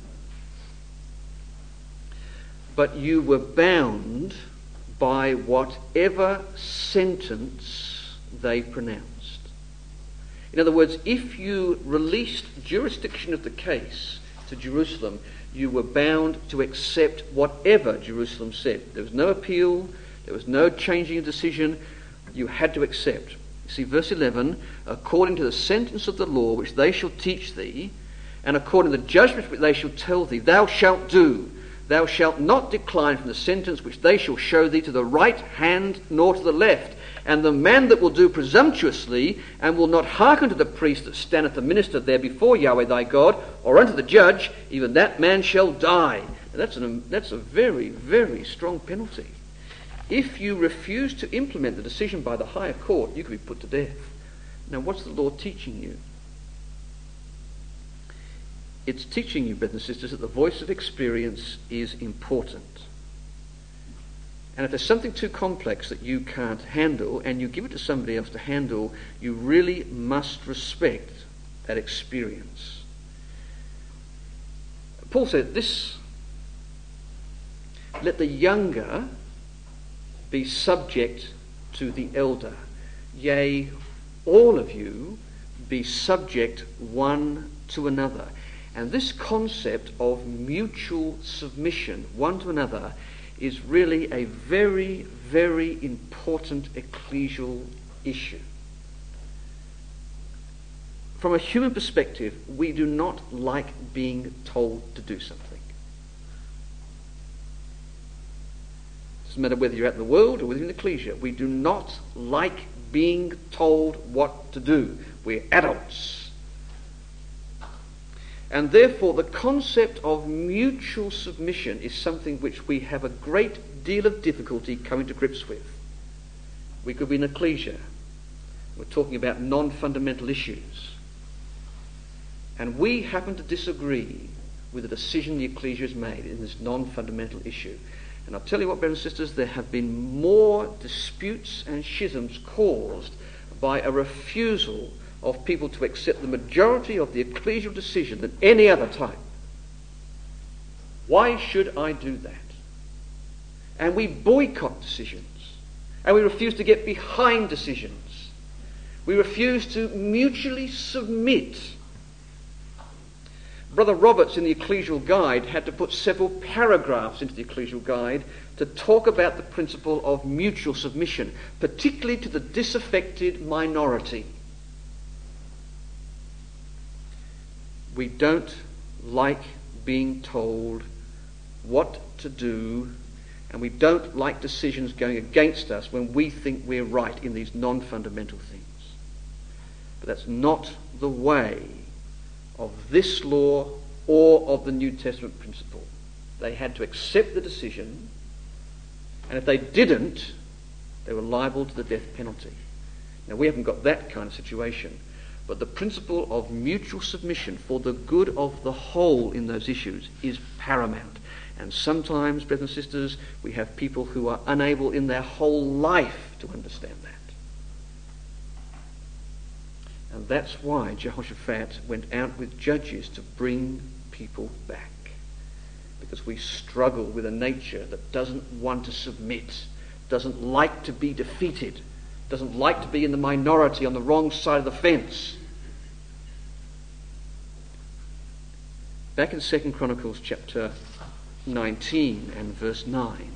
but you were bound by whatever sentence they pronounced. In other words, if you released jurisdiction of the case to Jerusalem, you were bound to accept whatever Jerusalem said. There was no appeal, there was no changing of decision, you had to accept. You see, verse 11, according to the sentence of the law which they shall teach thee, and according to the judgment which they shall tell thee, thou shalt do. Thou shalt not decline from the sentence which they shall show thee to the right hand nor to the left. And the man that will do presumptuously and will not hearken to the priest that standeth the minister there before Yahweh thy God, or unto the judge, even that man shall die. And that's a very, very strong penalty. If you refuse to implement the decision by the higher court, you could be put to death. Now, what's the law teaching you? It's teaching you, brothers and sisters, that the voice of experience is important. And if there's something too complex that you can't handle and you give it to somebody else to handle, you really must respect that experience. Paul said this, let the younger be subject to the elder. Yea, all of you be subject one to another. And this concept of mutual submission one to another is really a very, very important ecclesial issue. From a human perspective, we do not like being told to do something. It doesn't matter whether you're out in the world or within the ecclesia. We do not like being told what to do. We're adults. And therefore, the concept of mutual submission is something which we have a great deal of difficulty coming to grips with. We could be in ecclesia. We're talking about non-fundamental issues. And we happen to disagree with the decision the ecclesia has made in this non-fundamental issue. And I'll tell you what, brothers and sisters, there have been more disputes and schisms caused by a refusal of people to accept the majority of the ecclesial decision than any other time. Why should I do that? And we boycott decisions. And we refuse to get behind decisions. We refuse to mutually submit. Brother Roberts in the Ecclesial Guide had to put several paragraphs into the Ecclesial Guide to talk about the principle of mutual submission, particularly to the disaffected minority. We don't like being told what to do, and we don't like decisions going against us when we think we're right in these non-fundamental things. But that's not the way of this law or of the New Testament principle. They had to accept the decision, and if they didn't, they were liable to the death penalty. Now, we haven't got that kind of situation, but the principle of mutual submission for the good of the whole in those issues is paramount. And sometimes, brothers and sisters, we have people who are unable in their whole life to understand that. And that's why Jehoshaphat went out with judges to bring people back. Because we struggle with a nature that doesn't want to submit, doesn't like to be defeated, doesn't like to be in the minority on the wrong side of the fence. Back in 2 Chronicles chapter 19 and verse 9,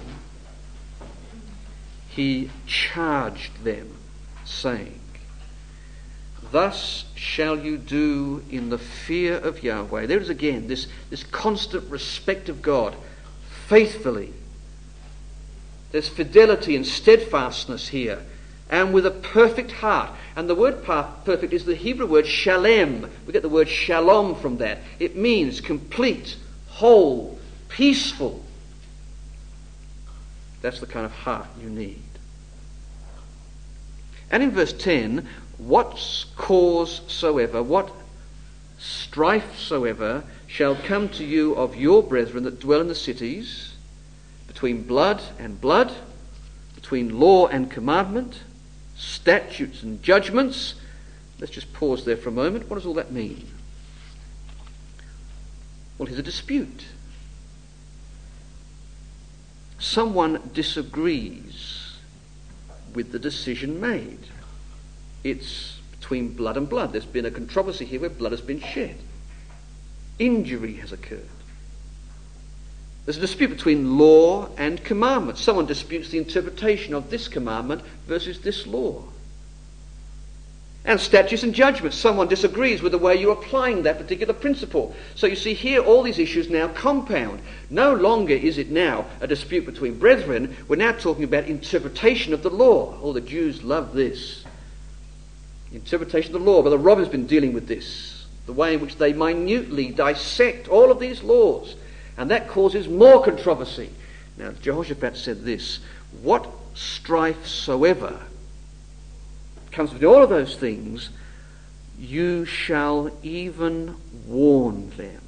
he charged them, saying, "Thus shall you do in the fear of Yahweh." There is again this constant respect of God, faithfully. There's fidelity and steadfastness here, and with a perfect heart. And the word perfect is the Hebrew word shalem. We get the word shalom from that. It means complete, whole, peaceful. That's the kind of heart you need. And in verse 10, what cause soever, what strife soever shall come to you of your brethren that dwell in the cities, between blood and blood, between law and commandment, statutes and judgments. Let's just pause there for a moment. What does all that mean? Well, here's a dispute. Someone disagrees with the decision made. It's between blood and blood. There's been a controversy here where blood has been shed. Injury has occurred. There's a dispute between law and commandment. Someone disputes the interpretation of this commandment versus this law. And statutes and judgments. Someone disagrees with the way you're applying that particular principle. So you see here all these issues now compound. No longer is it now a dispute between brethren. We're now talking about interpretation of the law. Oh, the Jews love this. Interpretation of the law. Brother Rob has been dealing with this. The way in which they minutely dissect all of these laws. And that causes more controversy. Now, Jehoshaphat said this: what strife soever comes with all of those things, you shall even warn them,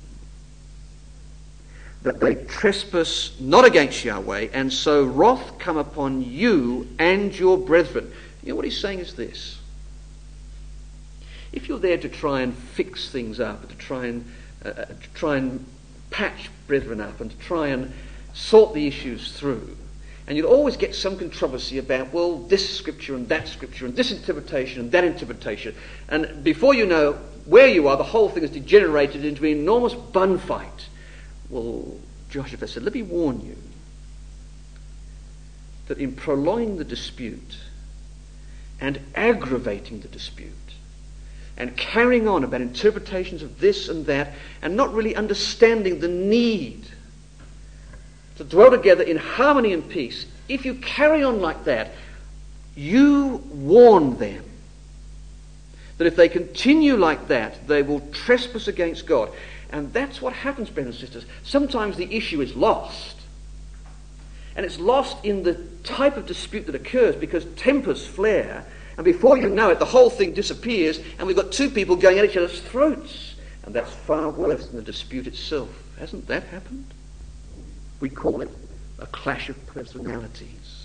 that they trespass not against Yahweh, and so wrath come upon you and your brethren. You know what he's saying is this: if you're there to try and fix things up, to try and patch brethren up, and to try and sort the issues through, and you'll always get some controversy about, well, this scripture and that scripture and this interpretation and that interpretation, and before you know where you are, the whole thing has degenerated into an enormous bun fight. Well, Jehoshaphat said, let me warn you that in prolonging the dispute and aggravating the dispute and carrying on about interpretations of this and that, and not really understanding the need to dwell together in harmony and peace, if you carry on like that, you warn them that if they continue like that, they will trespass against God. And that's what happens, brothers and sisters. Sometimes the issue is lost. And it's lost in the type of dispute that occurs because tempers flare, and before you know it, the whole thing disappears, and we've got two people going at each other's throats. And that's far worse than the dispute itself. Hasn't that happened? We call it a clash of personalities.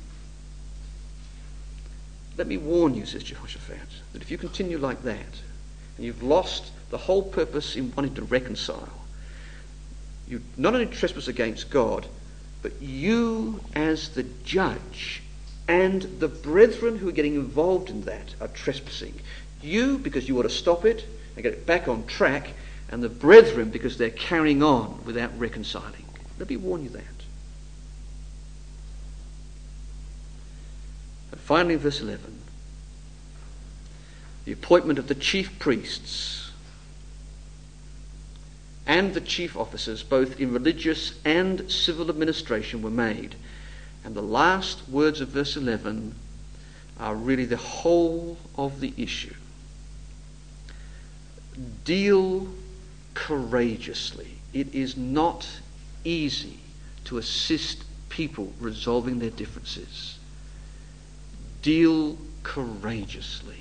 Let me warn you, says Jehoshaphat, that if you continue like that, and you've lost the whole purpose in wanting to reconcile, you not only trespass against God, but you as the judge and the brethren who are getting involved in that are trespassing. You, because you want to stop it and get it back on track, and the brethren because they're carrying on without reconciling. Let me warn you that. And finally, in verse 11, the appointment of the chief priests and the chief officers, both in religious and civil administration, were made. And the last words of verse 11 are really the whole of the issue. Deal courageously. It is not easy to assist people resolving their differences. Deal courageously.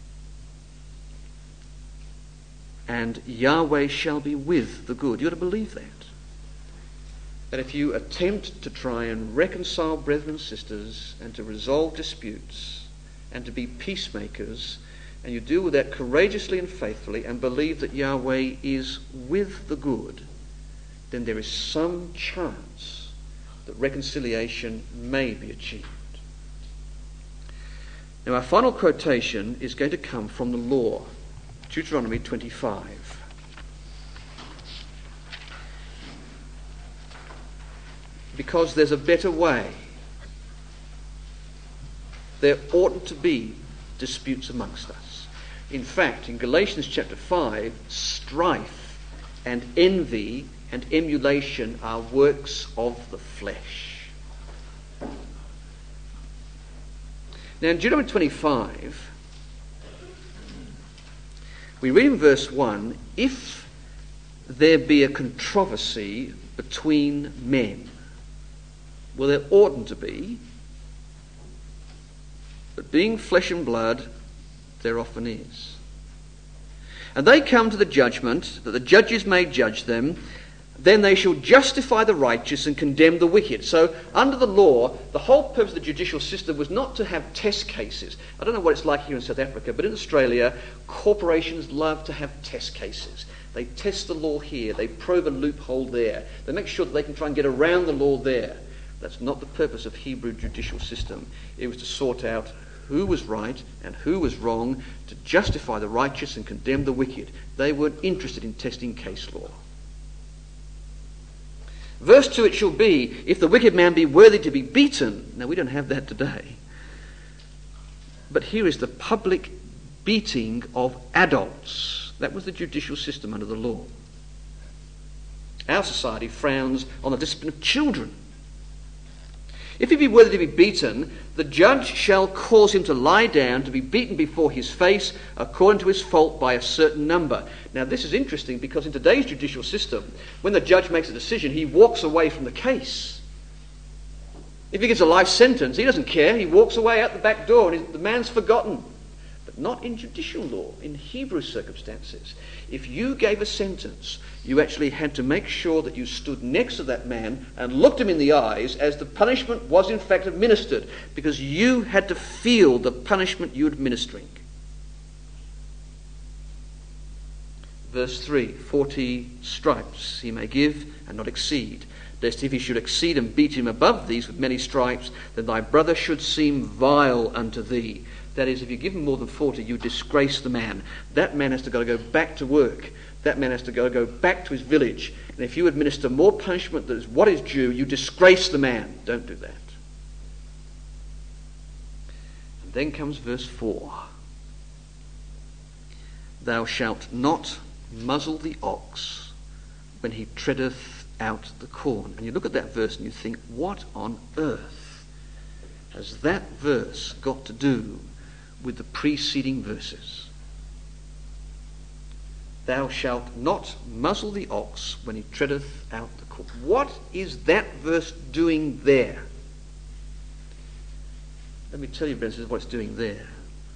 And Yahweh shall be with the good. You ought to believe that. That if you attempt to try and reconcile brethren and sisters and to resolve disputes and to be peacemakers, and you deal with that courageously and faithfully and believe that Yahweh is with the good, then there is some chance that reconciliation may be achieved. Now, our final quotation is going to come from the law, Deuteronomy 25. Because there's a better way. There oughtn't to be disputes amongst us. In fact, in Galatians chapter 5, strife and envy and emulation are works of the flesh. Now in Deuteronomy 25, we read in verse 1, if there be a controversy between men. Well, there oughtn't to be, but being flesh and blood, there often is. And they come to the judgment that the judges may judge them, then they shall justify the righteous and condemn the wicked. So under the law, the whole purpose of the judicial system was not to have test cases. I don't know what it's like here in South Africa, but in Australia, corporations love to have test cases. They test the law here, they probe a loophole there, they make sure that they can try and get around the law there. That's not the purpose of Hebrew judicial system. It was to sort out who was right and who was wrong, to justify the righteous and condemn the wicked. They weren't interested in testing case law. Verse 2, it shall be, if the wicked man be worthy to be beaten. Now, we don't have that today. But here is the public beating of adults. That was the judicial system under the law. Our society frowns on the discipline of children. If he be worthy to be beaten, the judge shall cause him to lie down, to be beaten before his face, according to his fault by a certain number. Now this is interesting because in today's judicial system, when the judge makes a decision, he walks away from the case. If he gives a life sentence, he doesn't care. He walks away out the back door and the man's forgotten. But not in judicial law, in Hebrew circumstances. If you gave a sentence, you actually had to make sure that you stood next to that man and looked him in the eyes as the punishment was in fact administered, because you had to feel the punishment you were administering. Verse 3, 40 stripes he may give and not exceed, lest if he should exceed and beat him above these with many stripes, then thy brother should seem vile unto thee. That is, if you give him more than 40, you disgrace the man. That man has to go back to work. That man has to go back to his village. And if you administer more punishment than is what is due, you disgrace the man. Don't do that. And then comes verse 4. Thou shalt not muzzle the ox when he treadeth out the corn. And you look at that verse and you think, what on earth has that verse got to do with the preceding verses? Thou shalt not muzzle the ox when he treadeth out the corn. What is that verse doing there? Let me tell you, brothers, what it's doing there.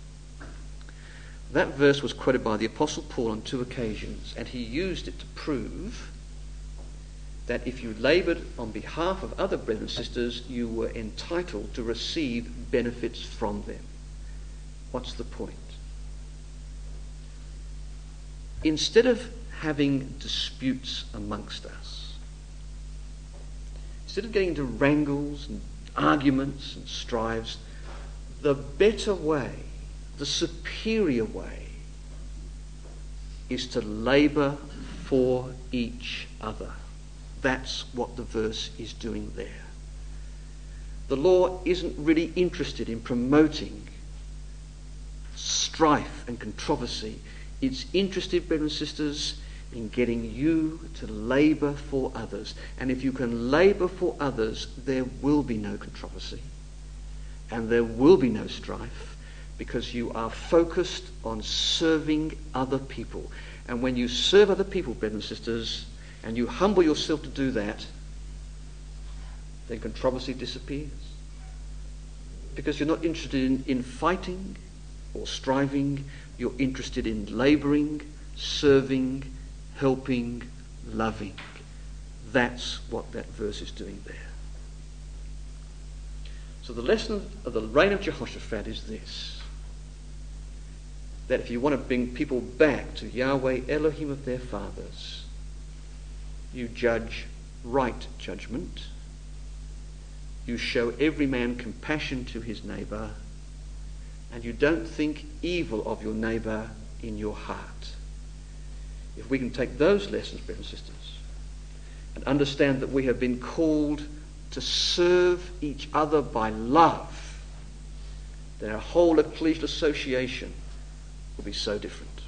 That verse was quoted by the Apostle Paul on 2 occasions, and he used it to prove that if you laboured on behalf of other brothers and sisters, you were entitled to receive benefits from them. What's the point? Instead of having disputes amongst us, instead of getting into wrangles and arguments and strives, the better way, the superior way, is to labour for each other. That's what the verse is doing there. The law isn't really interested in promoting strife and controversy. It's interested, brothers and sisters, in getting you to labour for others. And if you can labour for others, there will be no controversy and there will be no strife, because you are focused on serving other people. And when you serve other people, brothers and sisters, and you humble yourself to do that, then controversy disappears. Because you're not interested in fighting or striving. You're interested in labouring, serving, helping, loving. That's what that verse is doing there. So the lesson of the reign of Jehoshaphat is this: that if you want to bring people back to Yahweh Elohim of their fathers, you judge right judgment, you show every man compassion to his neighbour, and you don't think evil of your neighbour in your heart. If we can take those lessons, brothers and sisters, and understand that we have been called to serve each other by love, then our whole ecclesial association will be so different.